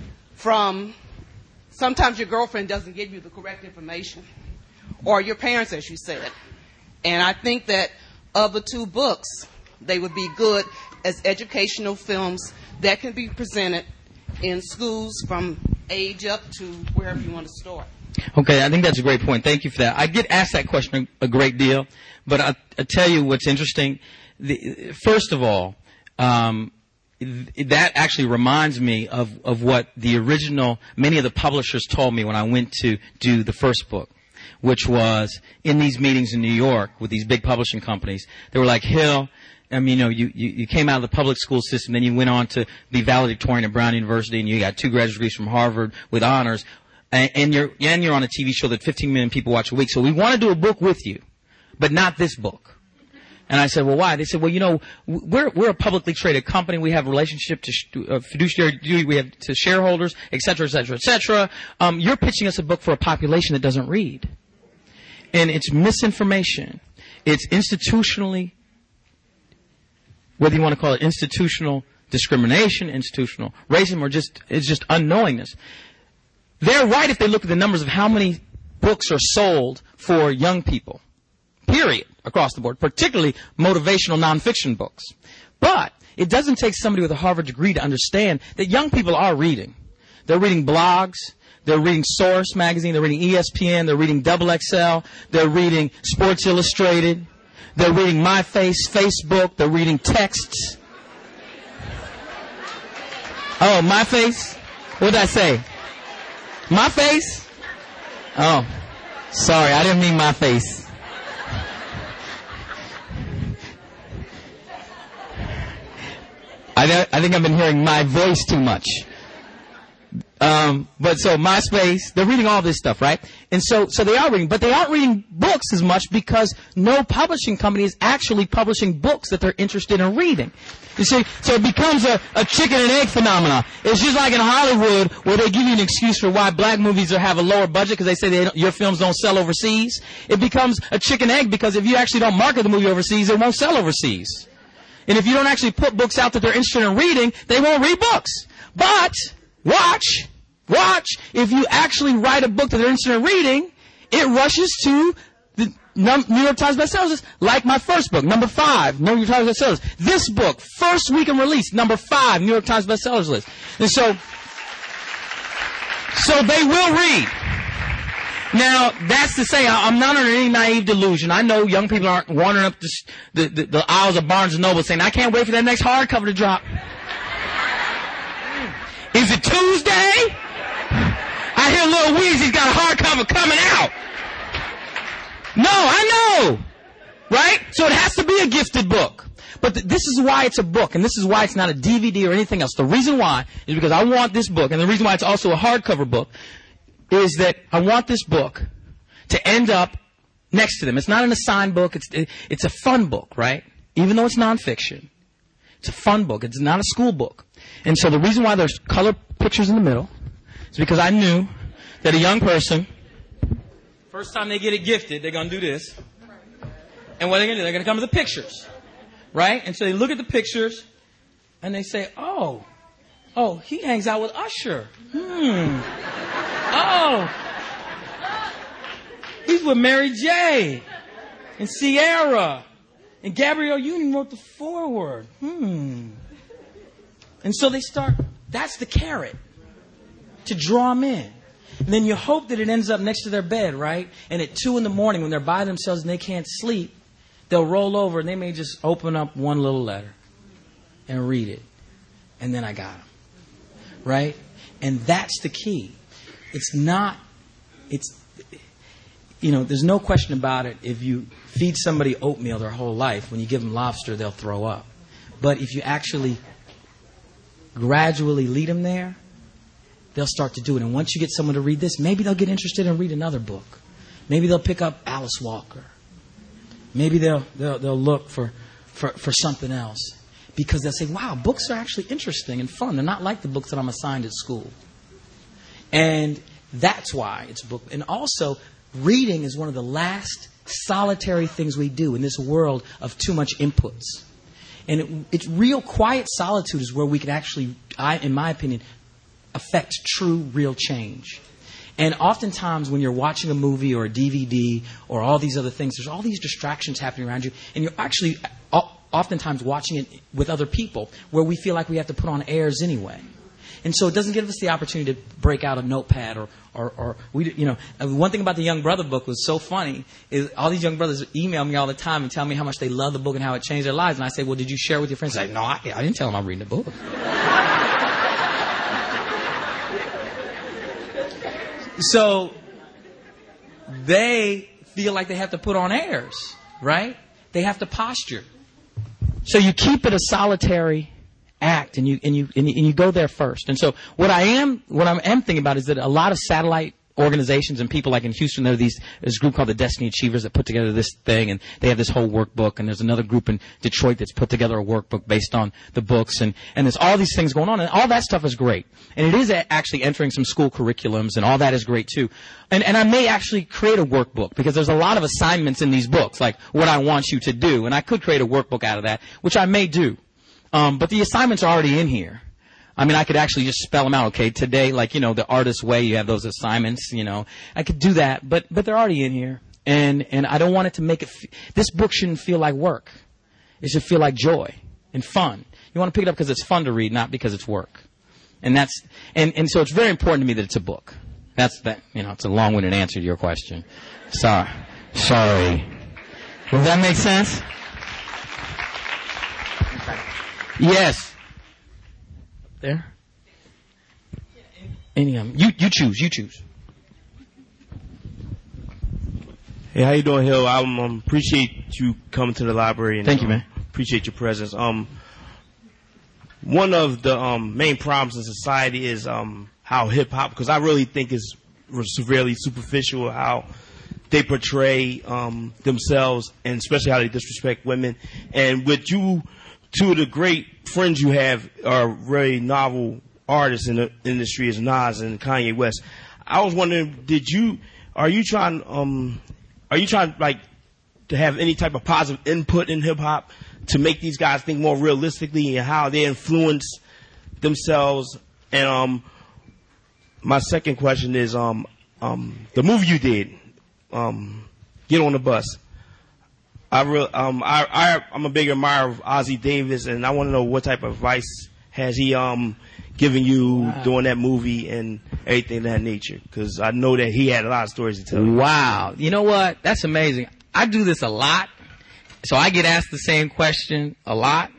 from, sometimes your girlfriend doesn't give you the correct information, or your parents, as you said. And I think that of the two books, they would be good as educational films that can be presented in schools from age up to wherever you want to start. Okay, I think that's a great point. Thank you for that. I get asked that question a, a great deal, but I, I tell you what's interesting. The, first of all, um, th- that actually reminds me of, of what the original, many of the publishers told me when I went to do the first book, which was in these meetings in New York with these big publishing companies. They were like, Hill, I mean, you know, you, you, you came out of the public school system, then you went on to be valedictorian at Brown University, and you got two graduate degrees from Harvard with honors, and, and you're and you're on a T V show that fifteen million people watch a week. So we want to do a book with you, but not this book. And I said, well, why? They said, well, you know, we're we're a publicly traded company. We have a relationship to sh- uh, fiduciary duty. We have to shareholders, et cetera, et cetera, et cetera. Um, you're pitching us a book for a population that doesn't read, and it's misinformation. It's institutionally, whether you want to call it institutional discrimination, institutional racism, or just it's just unknowingness. They're right if they look at the numbers of how many books are sold for young people, period, across the board, particularly motivational nonfiction books. But it doesn't take somebody with a Harvard degree to understand that young people are reading. They're reading blogs. They're reading Source magazine. They're reading E S P N. They're reading Double X L. They're reading Sports Illustrated. They're reading MyFace, Facebook. They're reading texts. Oh, MyFace? What did I say? My face? Oh, sorry, I didn't mean my face. I, I think I've been hearing my voice too much. Um, but so MySpace, they're reading all this stuff, right? And so, so they are reading, but they aren't reading books as much because no publishing company is actually publishing books that they're interested in reading. You see, so it becomes a, a chicken and egg phenomenon. It's just like in Hollywood where they give you an excuse for why black movies are, have a lower budget because they say they don't, your films don't sell overseas. It becomes a chicken egg because if you actually don't market the movie overseas, it won't sell overseas. And if you don't actually put books out that they're interested in reading, they won't read books. But watch, watch, if you actually write a book that they're interested in reading, it rushes to the New York Times bestsellers list, like my first book, number five, New York Times bestsellers. This book, first week in release, number five, New York Times bestsellers list. And so, so they will read. Now, that's to say, I'm not under any naive delusion. I know young people aren't wandering up the, the, the, the aisles of Barnes and Noble saying, I can't wait for that next hardcover to drop. Is it Tuesday? I hear Lil Weezy's got a hardcover coming out. No, I know. Right? So it has to be a gifted book. But th- this is why it's a book, and this is why it's not a D V D or anything else. The reason why is because I want this book, and the reason why it's also a hardcover book, is that I want this book to end up next to them. It's not an assigned book. It's it, it's a fun book, right? Even though it's nonfiction. It's a fun book. It's not a school book. And so the reason why there's color pictures in the middle is because I knew that a young person, first time they get it gifted, they're going to do this. And what are they going to do? They're going to come to the pictures, right? And so they look at the pictures and they say, oh, oh, he hangs out with Usher. Hmm. Oh, he's with Mary J. and Ciara. And Gabrielle Union wrote the foreword. Hmm. And so they start, that's the carrot to draw them in. And then you hope that it ends up next to their bed, right? And at two in the morning when they're by themselves and they can't sleep, they'll roll over and they may just open up one little letter and read it. And then I got them. Right? And that's the key. It's not, it's, you know, there's no question about it. If you feed somebody oatmeal their whole life, when you give them lobster, they'll throw up. But if you actually gradually lead them there, they'll start to do it. And once you get someone to read this, maybe they'll get interested and read another book. Maybe they'll pick up Alice Walker. Maybe they'll they'll, they'll look for, for, for something else. Because they'll say, wow, books are actually interesting and fun. They're not like the books that I'm assigned at school. And that's why it's a book. And also, reading is one of the last solitary things we do in this world of too much inputs. And it, it's real quiet solitude is where we can actually, I, in my opinion, affect true, real change. And oftentimes when you're watching a movie or a D V D or all these other things, there's all these distractions happening around you. And you're actually oftentimes watching it with other people where we feel like we have to put on airs anyway. And so it doesn't give us the opportunity to break out a notepad or, or, or we, you know, one thing about the Young Brother book was so funny is all these young brothers email me all the time and tell me how much they love the book and how it changed their lives. And I say, well, did you share it with your friends? They say, no, I, I didn't tell them I'm reading the book. So they feel like they have to put on airs, right? They have to posture. So you keep it a solitary act, and you and you and you, and you go there first. And so what I am what I am thinking about is that a lot of satellite organizations and people like in Houston, there are these this group called the Destiny Achievers that put together this thing, and they have this whole workbook. And there's another group in Detroit that's put together a workbook based on the books, and and there's all these things going on, and all that stuff is great. And it is actually entering some school curriculums, and all that is great too. And and I may actually create a workbook because there's a lot of assignments in these books, like what I want you to do, and I could create a workbook out of that, which I may do. Um, but the assignments are already in here. I mean, I could actually just spell them out. Okay, today, like, you know, the artist's way, you have those assignments, you know. I could do that, but but they're already in here. And and I don't want it to make it, f- this book shouldn't feel like work. It should feel like joy and fun. You want to pick it up because it's fun to read, not because it's work. And that's, and, and so it's very important to me that it's a book. That's that, you know, it's a long-winded answer to your question. Sorry. Sorry. Does that make sense? Yes. There? Any of them. You, you choose. You choose. Hey, how you doing, Hill? I um, appreciate you coming to the library. And, Thank you, um, man. Appreciate your presence. Um, one of the um, main problems in society is um, how hip hop, because I really think is severely superficial how they portray um, themselves, and especially how they disrespect women. And with you, two of the great friends you have are very novel artists in the industry, as Nas and Kanye West. I was wondering, did you, are you trying, um, are you trying like to have any type of positive input in hip hop to make these guys think more realistically and how they influence themselves? And um, my second question is um, um, the movie you did, um, Get on the Bus. I real um I, I I'm a big admirer of Ossie Davis, and I want to know what type of advice has he um given you wow. doing that movie and everything of that nature, because I know that he had a lot of stories to tell. Wow, you know what? That's amazing. I do this a lot, so I get asked the same question a lot.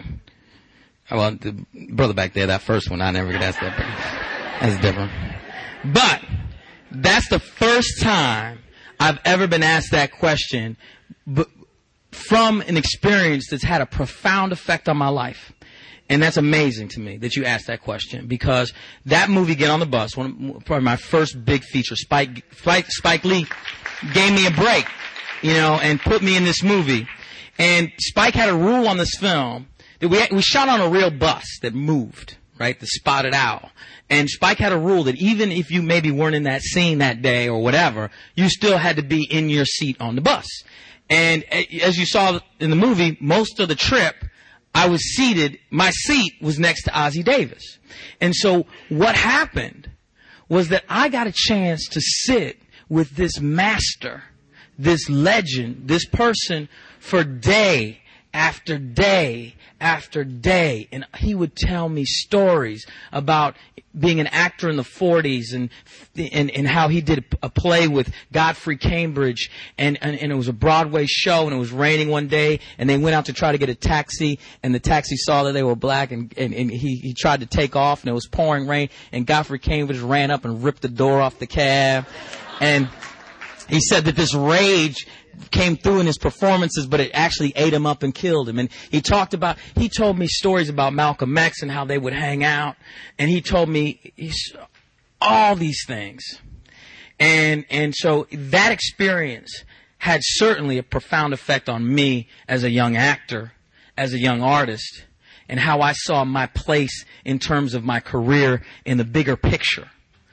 Well, the brother back there, that first one, I never get asked that. That's different. But that's the first time I've ever been asked that question, but from an experience that's had a profound effect on my life. And that's amazing to me that you asked that question, because that movie, Get on the Bus, one of, probably my first big feature, Spike, Spike, Spike Lee gave me a break, you know, and put me in this movie. And Spike had a rule on this film that we, we shot on a real bus that moved, right, the Spotted Owl. And Spike had a rule that even if you maybe weren't in that scene that day or whatever, you still had to be in your seat on the bus. And as you saw in the movie, most of the trip, I was seated, my seat was next to Ossie Davis. And so what happened was that I got a chance to sit with this master, this legend, this person for day after day after day. And he would tell me stories about being an actor in the forties and and, and how he did a play with Godfrey Cambridge, and, and, and it was a Broadway show, and it was raining one day, and they went out to try to get a taxi, and the taxi saw that they were black, and, and, and he, he tried to take off, and it was pouring rain, and Godfrey Cambridge ran up and ripped the door off the cab. And he said that this rage came through in his performances, but it actually ate him up and killed him. And he talked about, he told me stories about Malcolm X and how they would hang out. And he told me he's, all these things. And, and so that experience had certainly a profound effect on me as a young actor, as a young artist, and how I saw my place in terms of my career in the bigger picture.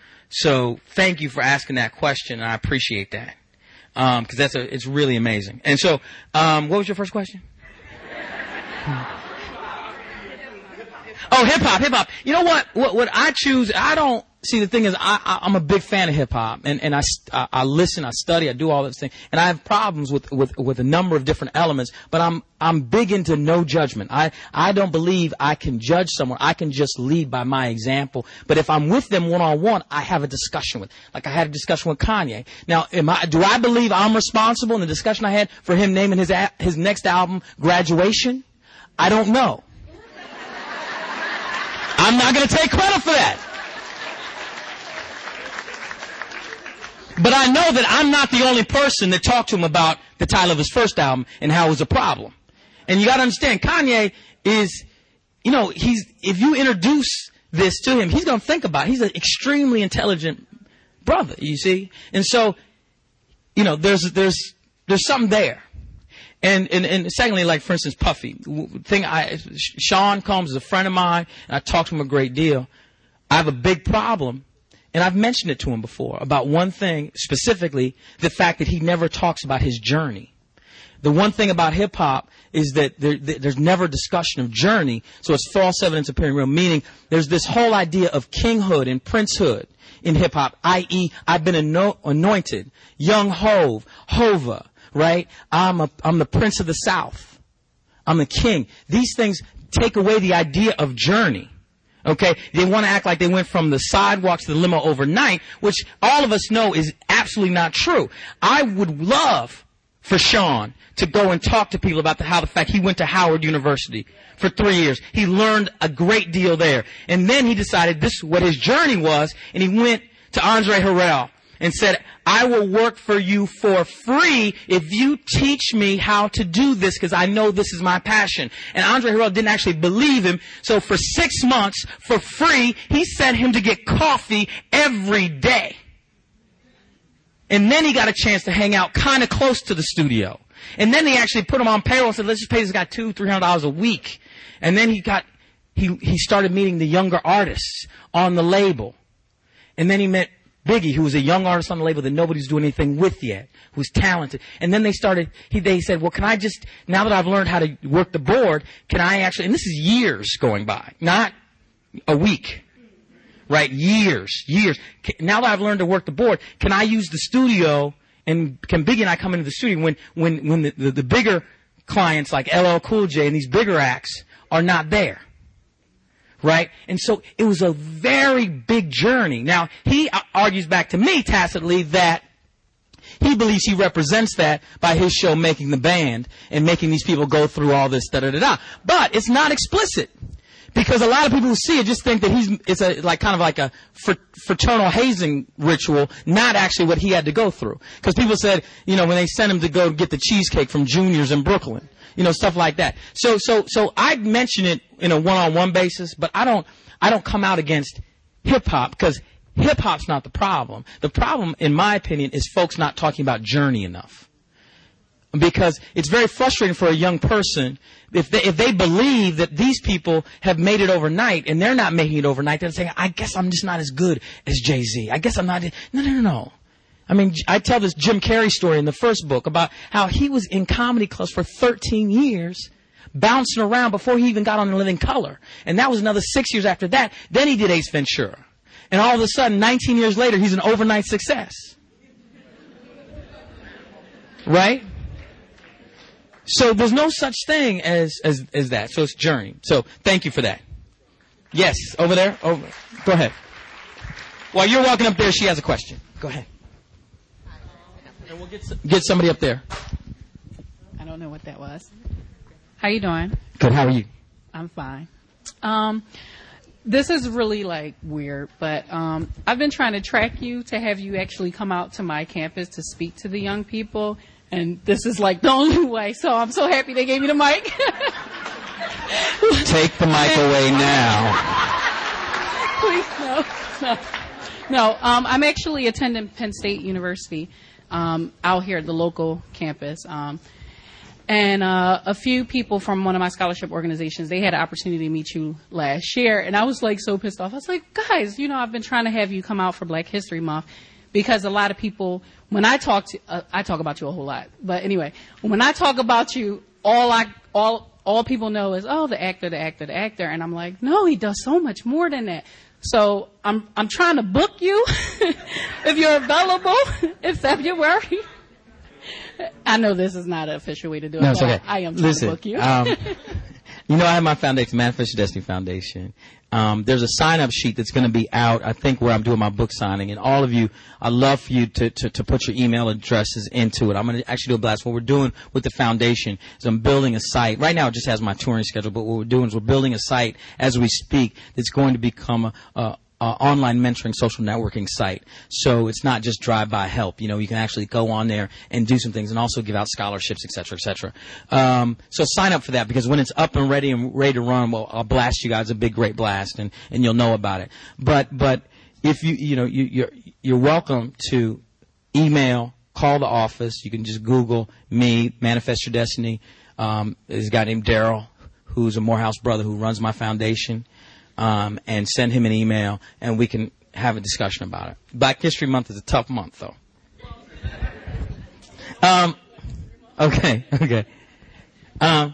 So thank you for asking that question, and I appreciate that. Um, cause that's a, it's really amazing. And so, um, what was your first question? Oh, hip hop, hip hop. You know what, what, what I choose, I don't, see, the thing is, I, I, I'm a big fan of hip hop, and, and I, I, I listen, I study, I do all this thing, and I have problems with, with, with a number of different elements, but I'm, I'm big into no judgment. I, I don't believe I can judge someone. I can just lead by my example. But if I'm with them one on one, I have a discussion with, like I had a discussion with Kanye. Now, am I, do I believe I'm responsible in the discussion I had for him naming his, a, his next album Graduation? I don't know. I'm not going to take credit for that. But I know that I'm not the only person that talked to him about the title of his first album and how it was a problem. And you got to understand, Kanye is, you know, he's, if you introduce this to him, he's going to think about it. He's an extremely intelligent brother, you see? And so, you know, there's, there's, there's something there. And, and, and secondly, like, for instance, Puffy. Thing I, Sean Combs is a friend of mine, and I talk to him a great deal. I have a big problem. And I've mentioned it to him before about one thing, specifically the fact that he never talks about his journey. The one thing about hip hop is that there, there's never discussion of journey, so it's false evidence appearing real, meaning there's this whole idea of kinghood and princehood in hip hop, that is, I've been ano- anointed, young Hove, Hova, right? I'm a, I'm the prince of the South. I'm the king. These things take away the idea of journey. Okay, they want to act like they went from the sidewalk to the limo overnight, which all of us know is absolutely not true. I would love for Sean to go and talk to people about the, how the fact he went to Howard University for three years. He learned a great deal there. And then he decided this is what his journey was, and he went to Andre Harrell and said, I will work for you for free if you teach me how to do this, because I know this is my passion. And Andre Harrell didn't actually believe him, so for six months, for free, he sent him to get coffee every day. And then he got a chance to hang out kind of close to the studio. And then they actually put him on payroll and said, let's just pay this guy two, three hundred dollars a week. And then he got, he, he started meeting the younger artists on the label. And then he met Biggie, who was a young artist on the label that nobody's doing anything with yet, who's talented. And then they started, he, they said, well, can I just, now that I've learned how to work the board, can I actually, and this is years going by, not a week. Right? Years, years. Now that I've learned to work the board, can I use the studio, and can Biggie and I come into the studio when, when, when the, the, the bigger clients like L L Cool J and these bigger acts are not there? Right? And so it was a very big journey. Now, he argues back to me tacitly that he believes he represents that by his show Making the Band and making these people go through all this da-da-da-da. But it's not explicit. Because a lot of people who see it just think that he's, it's a, like kind of like a fraternal hazing ritual, not actually what he had to go through. Because people said, you know, when they sent him to go get the cheesecake from Junior's in Brooklyn, you know, stuff like that. So, so, so I mention it in a one-on-one basis, but I don't, I don't come out against hip-hop because hip-hop's not the problem. The problem, in my opinion, is folks not talking about journey enough. Because it's very frustrating for a young person if they, if they believe that these people have made it overnight and they're not making it overnight. They're saying, I guess I'm just not as good as Jay-Z. I guess I'm not. No, no, no, no. I mean, I tell this Jim Carrey story in the first book about how he was in comedy clubs for thirteen years, bouncing around before he even got on In Living Color. And that was another six years after that. Then he did Ace Ventura. And all of a sudden, nineteen years later, he's an overnight success. Right? So there's no such thing as, as, as that. So it's journey. So thank you for that. Yes, over there. Over. Go ahead. While you're walking up there, she has a question. Go ahead. And we'll get, get somebody up there. I don't know what that was. How you doing? Good. How are you? I'm fine. Um, this is really like weird, but um, I've been trying to track you to have you actually come out to my campus to speak to the young people. And this is like the only way, so I'm so happy they gave me the mic. Take the mic away now. Please, no, no. No, um, I'm actually attending Penn State University um, out here at the local campus. Um, and uh, a few people from one of my scholarship organizations, they had an opportunity to meet you last year. And I was like so pissed off. I was like, guys, you know, I've been trying to have you come out for Black History Month. Because a lot of people, when I talk to, uh, I talk about you a whole lot. But anyway, when I talk about you, all I, all, all people know is, oh, the actor, the actor, the actor. And I'm like, no, he does so much more than that. So I'm, I'm trying to book you if you're available in February. I know this is not an official way to do it, no, it's but okay. I am trying Listen, to book you. um, you know, I have my foundation, Manifest Your Destiny Foundation. Um, there's a sign-up sheet that's going to be out, I think, where I'm doing my book signing. And all of you, I'd love for you to, to, to put your email addresses into it. I'm going to actually do a blast. What we're doing with the foundation is I'm building a site. Right now it just has my touring schedule, but what we're doing is we're building a site as we speak that's going to become a, a Uh, online mentoring social networking site. So it's not just drive-by help. You know, you can actually go on there and do some things and also give out scholarships, et cetera, et cetera. Um, so sign up for that because when it's up and ready and ready to run, well, I'll blast you guys a big, great blast and, and you'll know about it. But, but if you, you know, you, you're, you're welcome to email, call the office. You can just Google me, Manifest Your Destiny. Um, there's a guy named Daryl who's a Morehouse brother who runs my foundation. Um, and send him an email, and we can have a discussion about it. Black History Month is a tough month, though. Um, okay, okay. Um,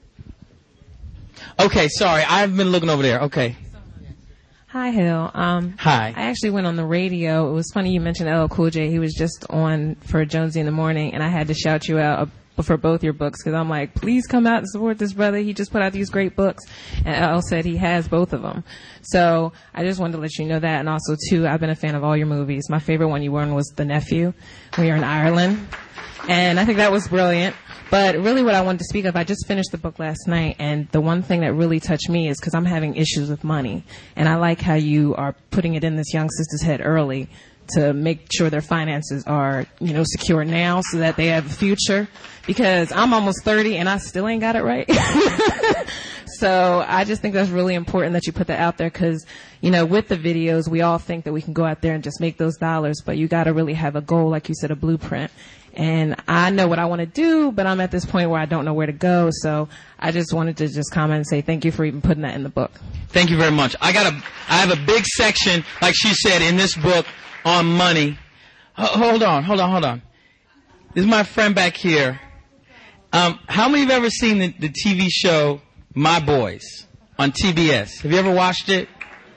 okay, sorry, I've been looking over there. Okay. Hi, Hill. Um, Hi. I actually went on the radio. It was funny you mentioned L L Cool J. He was just on for Jonesy in the Morning, and I had to shout you out for both your books because I'm like, please come out and support this brother. He just put out these great books. And L said he has both of them. So I just wanted to let you know that. And also, too, I've been a fan of all your movies. My favorite one you were in was The Nephew when you're in Ireland. And I think that was brilliant. But really what I wanted to speak of, I just finished the book last night, and the one thing that really touched me is because I'm having issues with money. And I like how you are putting it in this young sister's head early to make sure their finances are, you know, secure now so that they have a future. Because I'm almost thirty and I still ain't got it right. So I just think that's really important that you put that out there because, you know, with the videos, we all think that we can go out there and just make those dollars, but you got to really have a goal, like you said, a blueprint. And I know what I want to do, but I'm at this point where I don't know where to go. So I just wanted to just comment and say thank you for even putting that in the book. Thank you very much. I got a, I have a big section, like she said, in this book on money. H- hold on, hold on, hold on. This is my friend back here. Um, how many have ever seen the, the T V show My Boys on T B S? Have you ever watched it?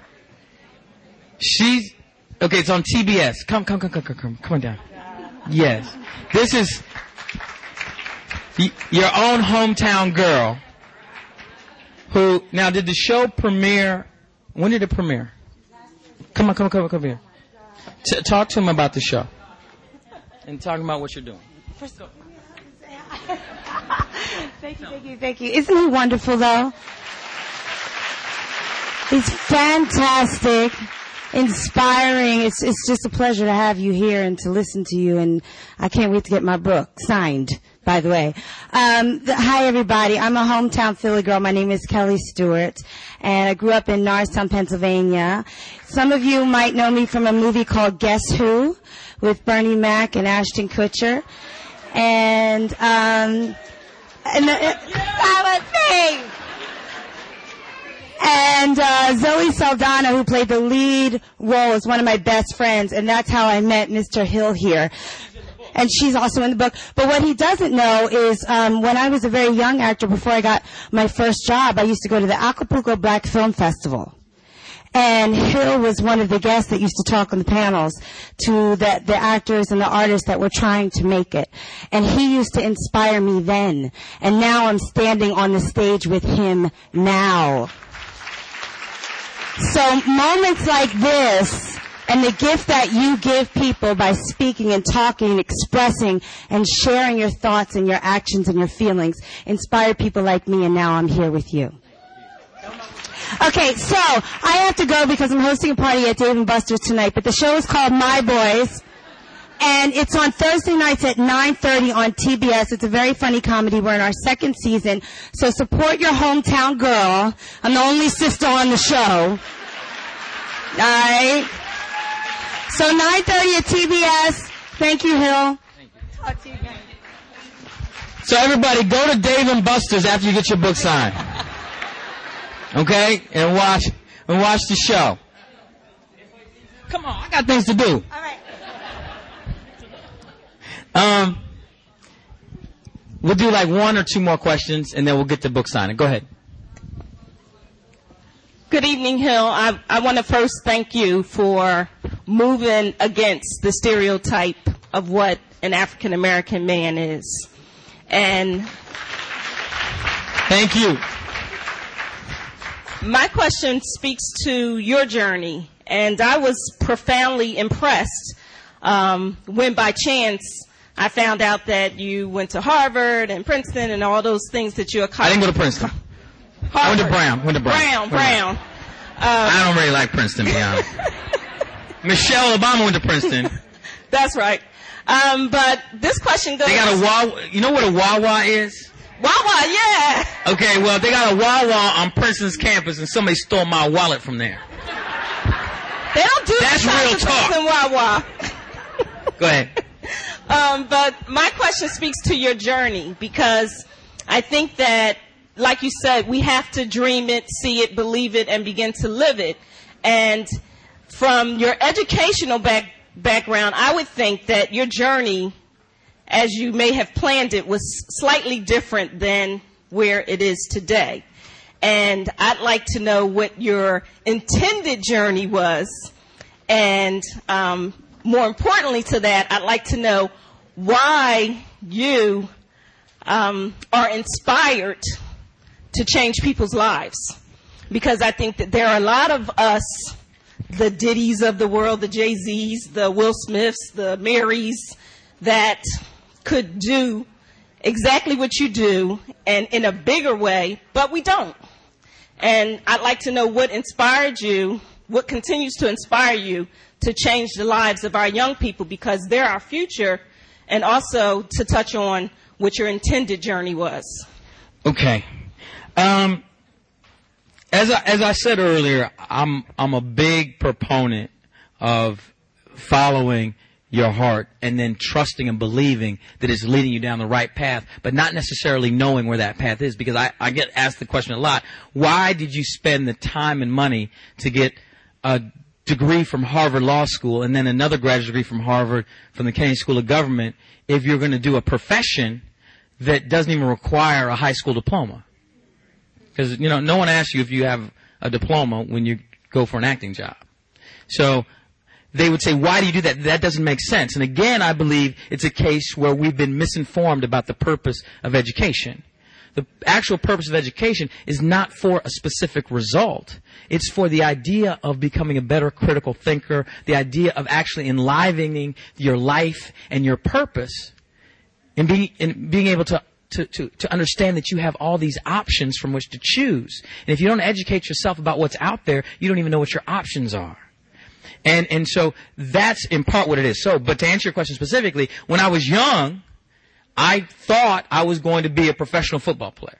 She's, okay, it's on T B S. Come, come, come, come, come, come, come on down. Yes. This is y- your own hometown girl who, now did the show premiere, when did it premiere? Come on, come on, come on, come here. T- talk to him about the show. And talk about what you're doing. First of all, thank you, thank you, thank you. Isn't he wonderful, though? He's fantastic, inspiring. It's it's just a pleasure to have you here and to listen to you. And I can't wait to get my book signed, by the way. Um, the, hi, everybody. I'm a hometown Philly girl. My name is Kelly Stewart, and I grew up in Norristown, Pennsylvania. Some of you might know me from a movie called Guess Who with Bernie Mac and Ashton Kutcher. And, um, and the, that was me. And, uh, Zoe Saldana, who played the lead role, is one of my best friends, and that's how I met Mister Hill here. And she's also in the book. But what he doesn't know is, um, when I was a very young actor, before I got my first job, I used to go to the Acapulco Black Film Festival. And Hill was one of the guests that used to talk on the panels to the, the actors and the artists that were trying to make it. And he used to inspire me then. And now I'm standing on the stage with him now. So moments like this and the gift that you give people by speaking and talking and expressing and sharing your thoughts and your actions and your feelings inspire people like me, and now I'm here with you. Okay, so I have to go because I'm hosting a party at Dave and Buster's tonight, but the show is called My Boys, and it's on Thursday nights at nine thirty on T B S. It's a very funny comedy. We're in our second season, so support your hometown girl. I'm the only sister on the show. All right? So nine thirty at T B S. Thank you, Hill. Thank you. Talk to you again. So everybody, go to Dave and Buster's after you get your book signed. Okay? And watch and watch the show. Come on, I got things to do. All right. Um, we'll do like one or two more questions, and then we'll get the book signing. Go ahead. Good evening, Hill. I, I want to first thank you for moving against the stereotype of what an African American man is. And thank you. My question speaks to your journey, and I was profoundly impressed um, when by chance I found out that you went to Harvard and Princeton and all those things that you accomplished. I didn't go to Princeton. Harvard. I went to Brown. Went to Brown. Brown, Brown. Um, I don't really like Princeton, to be honest. Michelle Obama went to Princeton. That's right. Um, but this question goes... They got a Wawa. You know what a Wawa is? Wawa, yeah. Okay, well, they got a Wawa on Princeton's campus, and somebody stole my wallet from there. They don't do That's real talk. In Wawa. Go ahead. Um, but my question speaks to your journey, because I think that, like you said, we have to dream it, see it, believe it, and begin to live it. And from your educational back, background, I would think that your journey, as you may have planned it, was slightly different than where it is today. And I'd like to know what your intended journey was. And um, more importantly to that, I'd like to know why you um, are inspired to change people's lives. Because I think that there are a lot of us, the Diddy's of the world, the Jay-Z's, the Will Smiths, the Marys, that could do exactly what you do and in a bigger way, but we don't. And I'd like to know what inspired you, what continues to inspire you to change the lives of our young people, because they're our future, and also to touch on what your intended journey was. Okay. Um, as I, as I said earlier, I'm, I'm a big proponent of following your heart and then trusting and believing that it's leading you down the right path, but not necessarily knowing where that path is, because I, I get asked the question a lot. Why did you spend the time and money to get a degree from Harvard Law School and then another graduate degree from Harvard from the Kennedy School of Government if you're going to do a profession that doesn't even require a high school diploma? Because, you know, no one asks you if you have a diploma when you go for an acting job. So they would say, why do you do that? That doesn't make sense. And again, I believe it's a case where we've been misinformed about the purpose of education. The actual purpose of education is not for a specific result. It's for the idea of becoming a better critical thinker, the idea of actually enlivening your life and your purpose, and being, and being able to, to, to, to understand that you have all these options from which to choose. And if you don't educate yourself about what's out there, you don't even know what your options are. And, and so that's in part what it is. So, but to answer your question specifically, when I was young, I thought I was going to be a professional football player.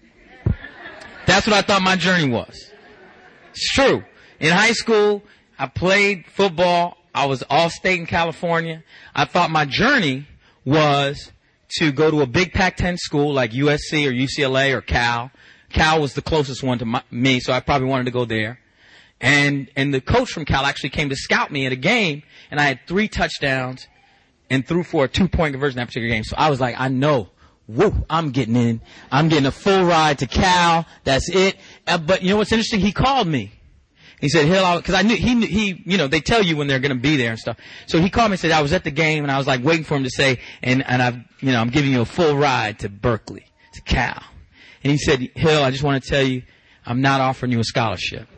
That's what I thought my journey was. It's true. In high school, I played football. I was all-state in California. I thought my journey was to go to a big Pac ten school like U S C or U C L A or Cal. Cal was the closest one to my, me, so I probably wanted to go there. And, and the coach from Cal actually came to scout me at a game, and I had three touchdowns and threw for a two-point conversion in that particular game. So I was like, I know, whoa, I'm getting in. I'm getting a full ride to Cal. That's it. Uh, but you know what's interesting? He called me. He said, Hill, because I knew, he, he, you know, they tell you when they're going to be there and stuff. So he called me and said, I was at the game, and I was like waiting for him to say, and, and I've, you know, I'm giving you a full ride to Berkeley, to Cal. And he said, Hill, I just want to tell you, I'm not offering you a scholarship.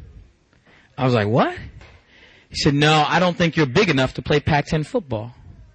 I was like, what? He said, no, I don't think you're big enough to play Pac ten football.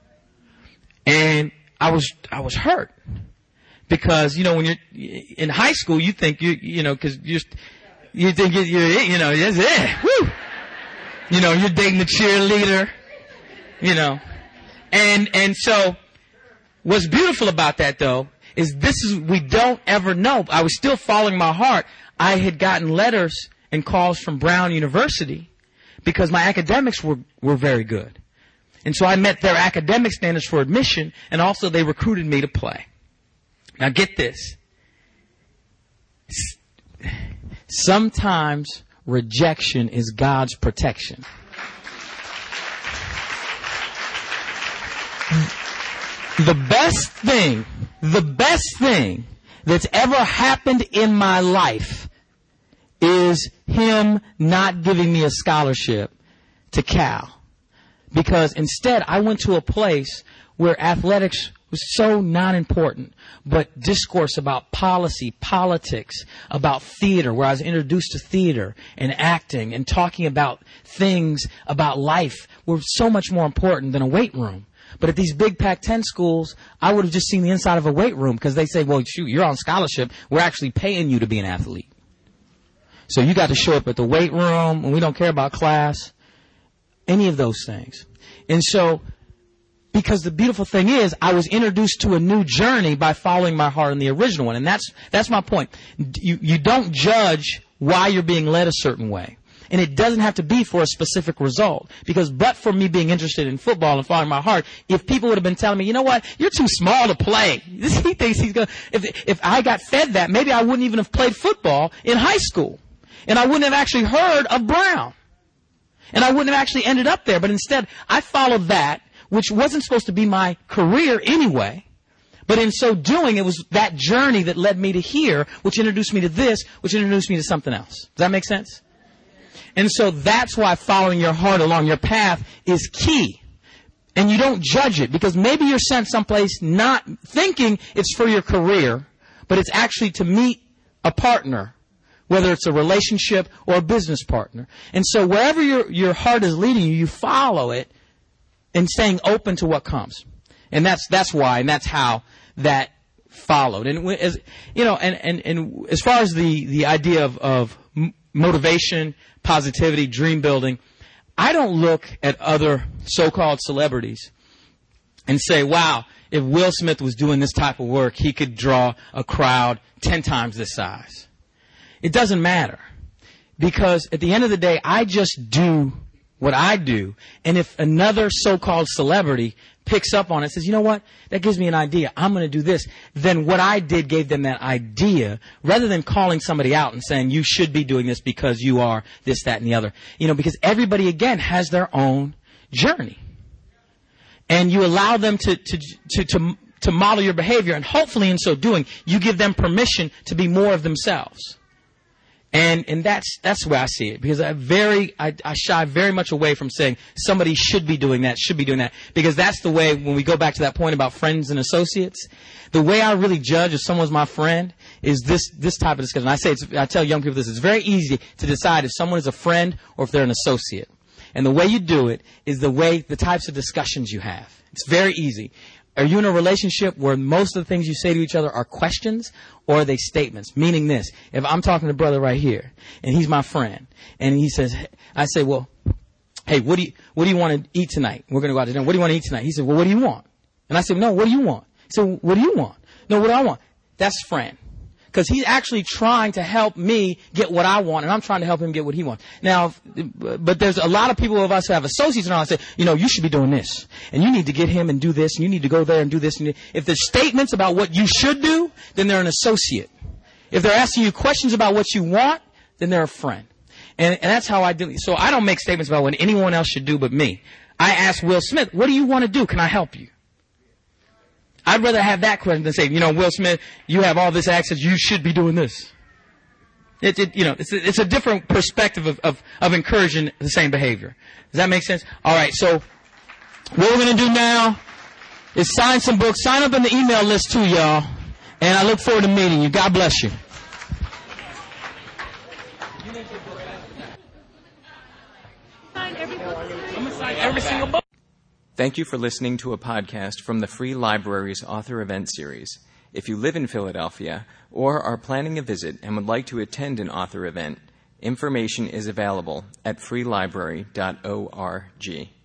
And I was, I was hurt. Because, you know, when you're in high school, you think you, you know, cause you're, you think you're, you're you know, that's it. Woo! You know, you're dating the cheerleader, you know. And, and so, what's beautiful about that though, is this is, we don't ever know. I was still following my heart. I had gotten letters and calls from Brown University because my academics were, were very good. And so I met their academic standards for admission, and also they recruited me to play. Now get this. Sometimes rejection is God's protection. The best thing, the best thing that's ever happened in my life is him not giving me a scholarship to Cal. Because instead, I went to a place where athletics was so not important, but discourse about policy, politics, about theater, where I was introduced to theater and acting and talking about things about life were so much more important than a weight room. But at these big Pac ten schools, I would have just seen the inside of a weight room because they say, well, shoot, you're on scholarship. We're actually paying you to be an athlete. So you got to show up at the weight room, and we don't care about class, any of those things. And so, because the beautiful thing is, I was introduced to a new journey by following my heart in the original one. And that's, that's my point. You, you don't judge why you're being led a certain way. And it doesn't have to be for a specific result. Because but for me being interested in football and following my heart, if people would have been telling me, you know what, you're too small to play. He thinks he's going to, if, if I got fed that, maybe I wouldn't even have played football in high school. And I wouldn't have actually heard of Brown. And I wouldn't have actually ended up there. But instead, I followed that, which wasn't supposed to be my career anyway. But in so doing, it was that journey that led me to here, which introduced me to this, which introduced me to something else. Does that make sense? And so that's why following your heart along your path is key. And you don't judge it, because maybe you're sent someplace not thinking it's for your career, but it's actually to meet a partner, whether it's a relationship or a business partner. And so wherever your, your heart is leading you, you follow it and staying open to what comes. And that's, that's why, and that's how that followed. And as, you know, and, and, and as far as the, the idea of, of motivation, positivity, dream building, I don't look at other so-called celebrities and say, wow, if Will Smith was doing this type of work, he could draw a crowd ten times this size. It doesn't matter. Because at the end of the day, I just do what I do. And if another so-called celebrity picks up on it and says, you know what, that gives me an idea, I'm going to do this, then what I did gave them that idea, rather than calling somebody out and saying, you should be doing this because you are this, that, and the other. You know, because everybody, again, has their own journey. And you allow them to, to, to, to, to model your behavior, and hopefully in so doing, you give them permission to be more of themselves. And, and that's, that's where I see it. Because I very, I, I shy very much away from saying somebody should be doing that, should be doing that. Because that's the way, when we go back to that point about friends and associates, the way I really judge if someone's my friend is this, this type of discussion. I say, it's, I tell young people this, it's very easy to decide if someone is a friend or if they're an associate. And the way you do it is the way, the types of discussions you have. It's very easy. Are you in a relationship where most of the things you say to each other are questions, or are they statements? Meaning this, if I'm talking to brother right here, and he's my friend, and he says, I say, well, hey, what do you, what do you want to eat tonight? We're going to go out to dinner. What do you want to eat tonight? He said, well, what do you want? And I said, no, what do you want? He said, what do you want? No, what do I want? That's friend. Because he's actually trying to help me get what I want, and I'm trying to help him get what he wants. Now, but there's a lot of people of us who have associates, and I say, you know, you should be doing this, and you need to get him and do this, and you need to go there and do this. And if there's statements about what you should do, then they're an associate. If they're asking you questions about what you want, then they're a friend. And, and that's how I do it. So I don't make statements about what anyone else should do but me. I ask Will Smith, what do you want to do? Can I help you? I'd rather have that question than say, you know, Will Smith, you have all this access, you should be doing this. It, it, you know, it's a, it's a different perspective of, of, of encouraging the same behavior. Does that make sense? All right, so what we're going to do now is sign some books. Sign up in the email list too, y'all. And I look forward to meeting you. God bless you. I'm going to sign every single book. Thank you for listening to a podcast from the Free Library's Author Event Series. If you live in Philadelphia or are planning a visit and would like to attend an author event, information is available at free library dot org.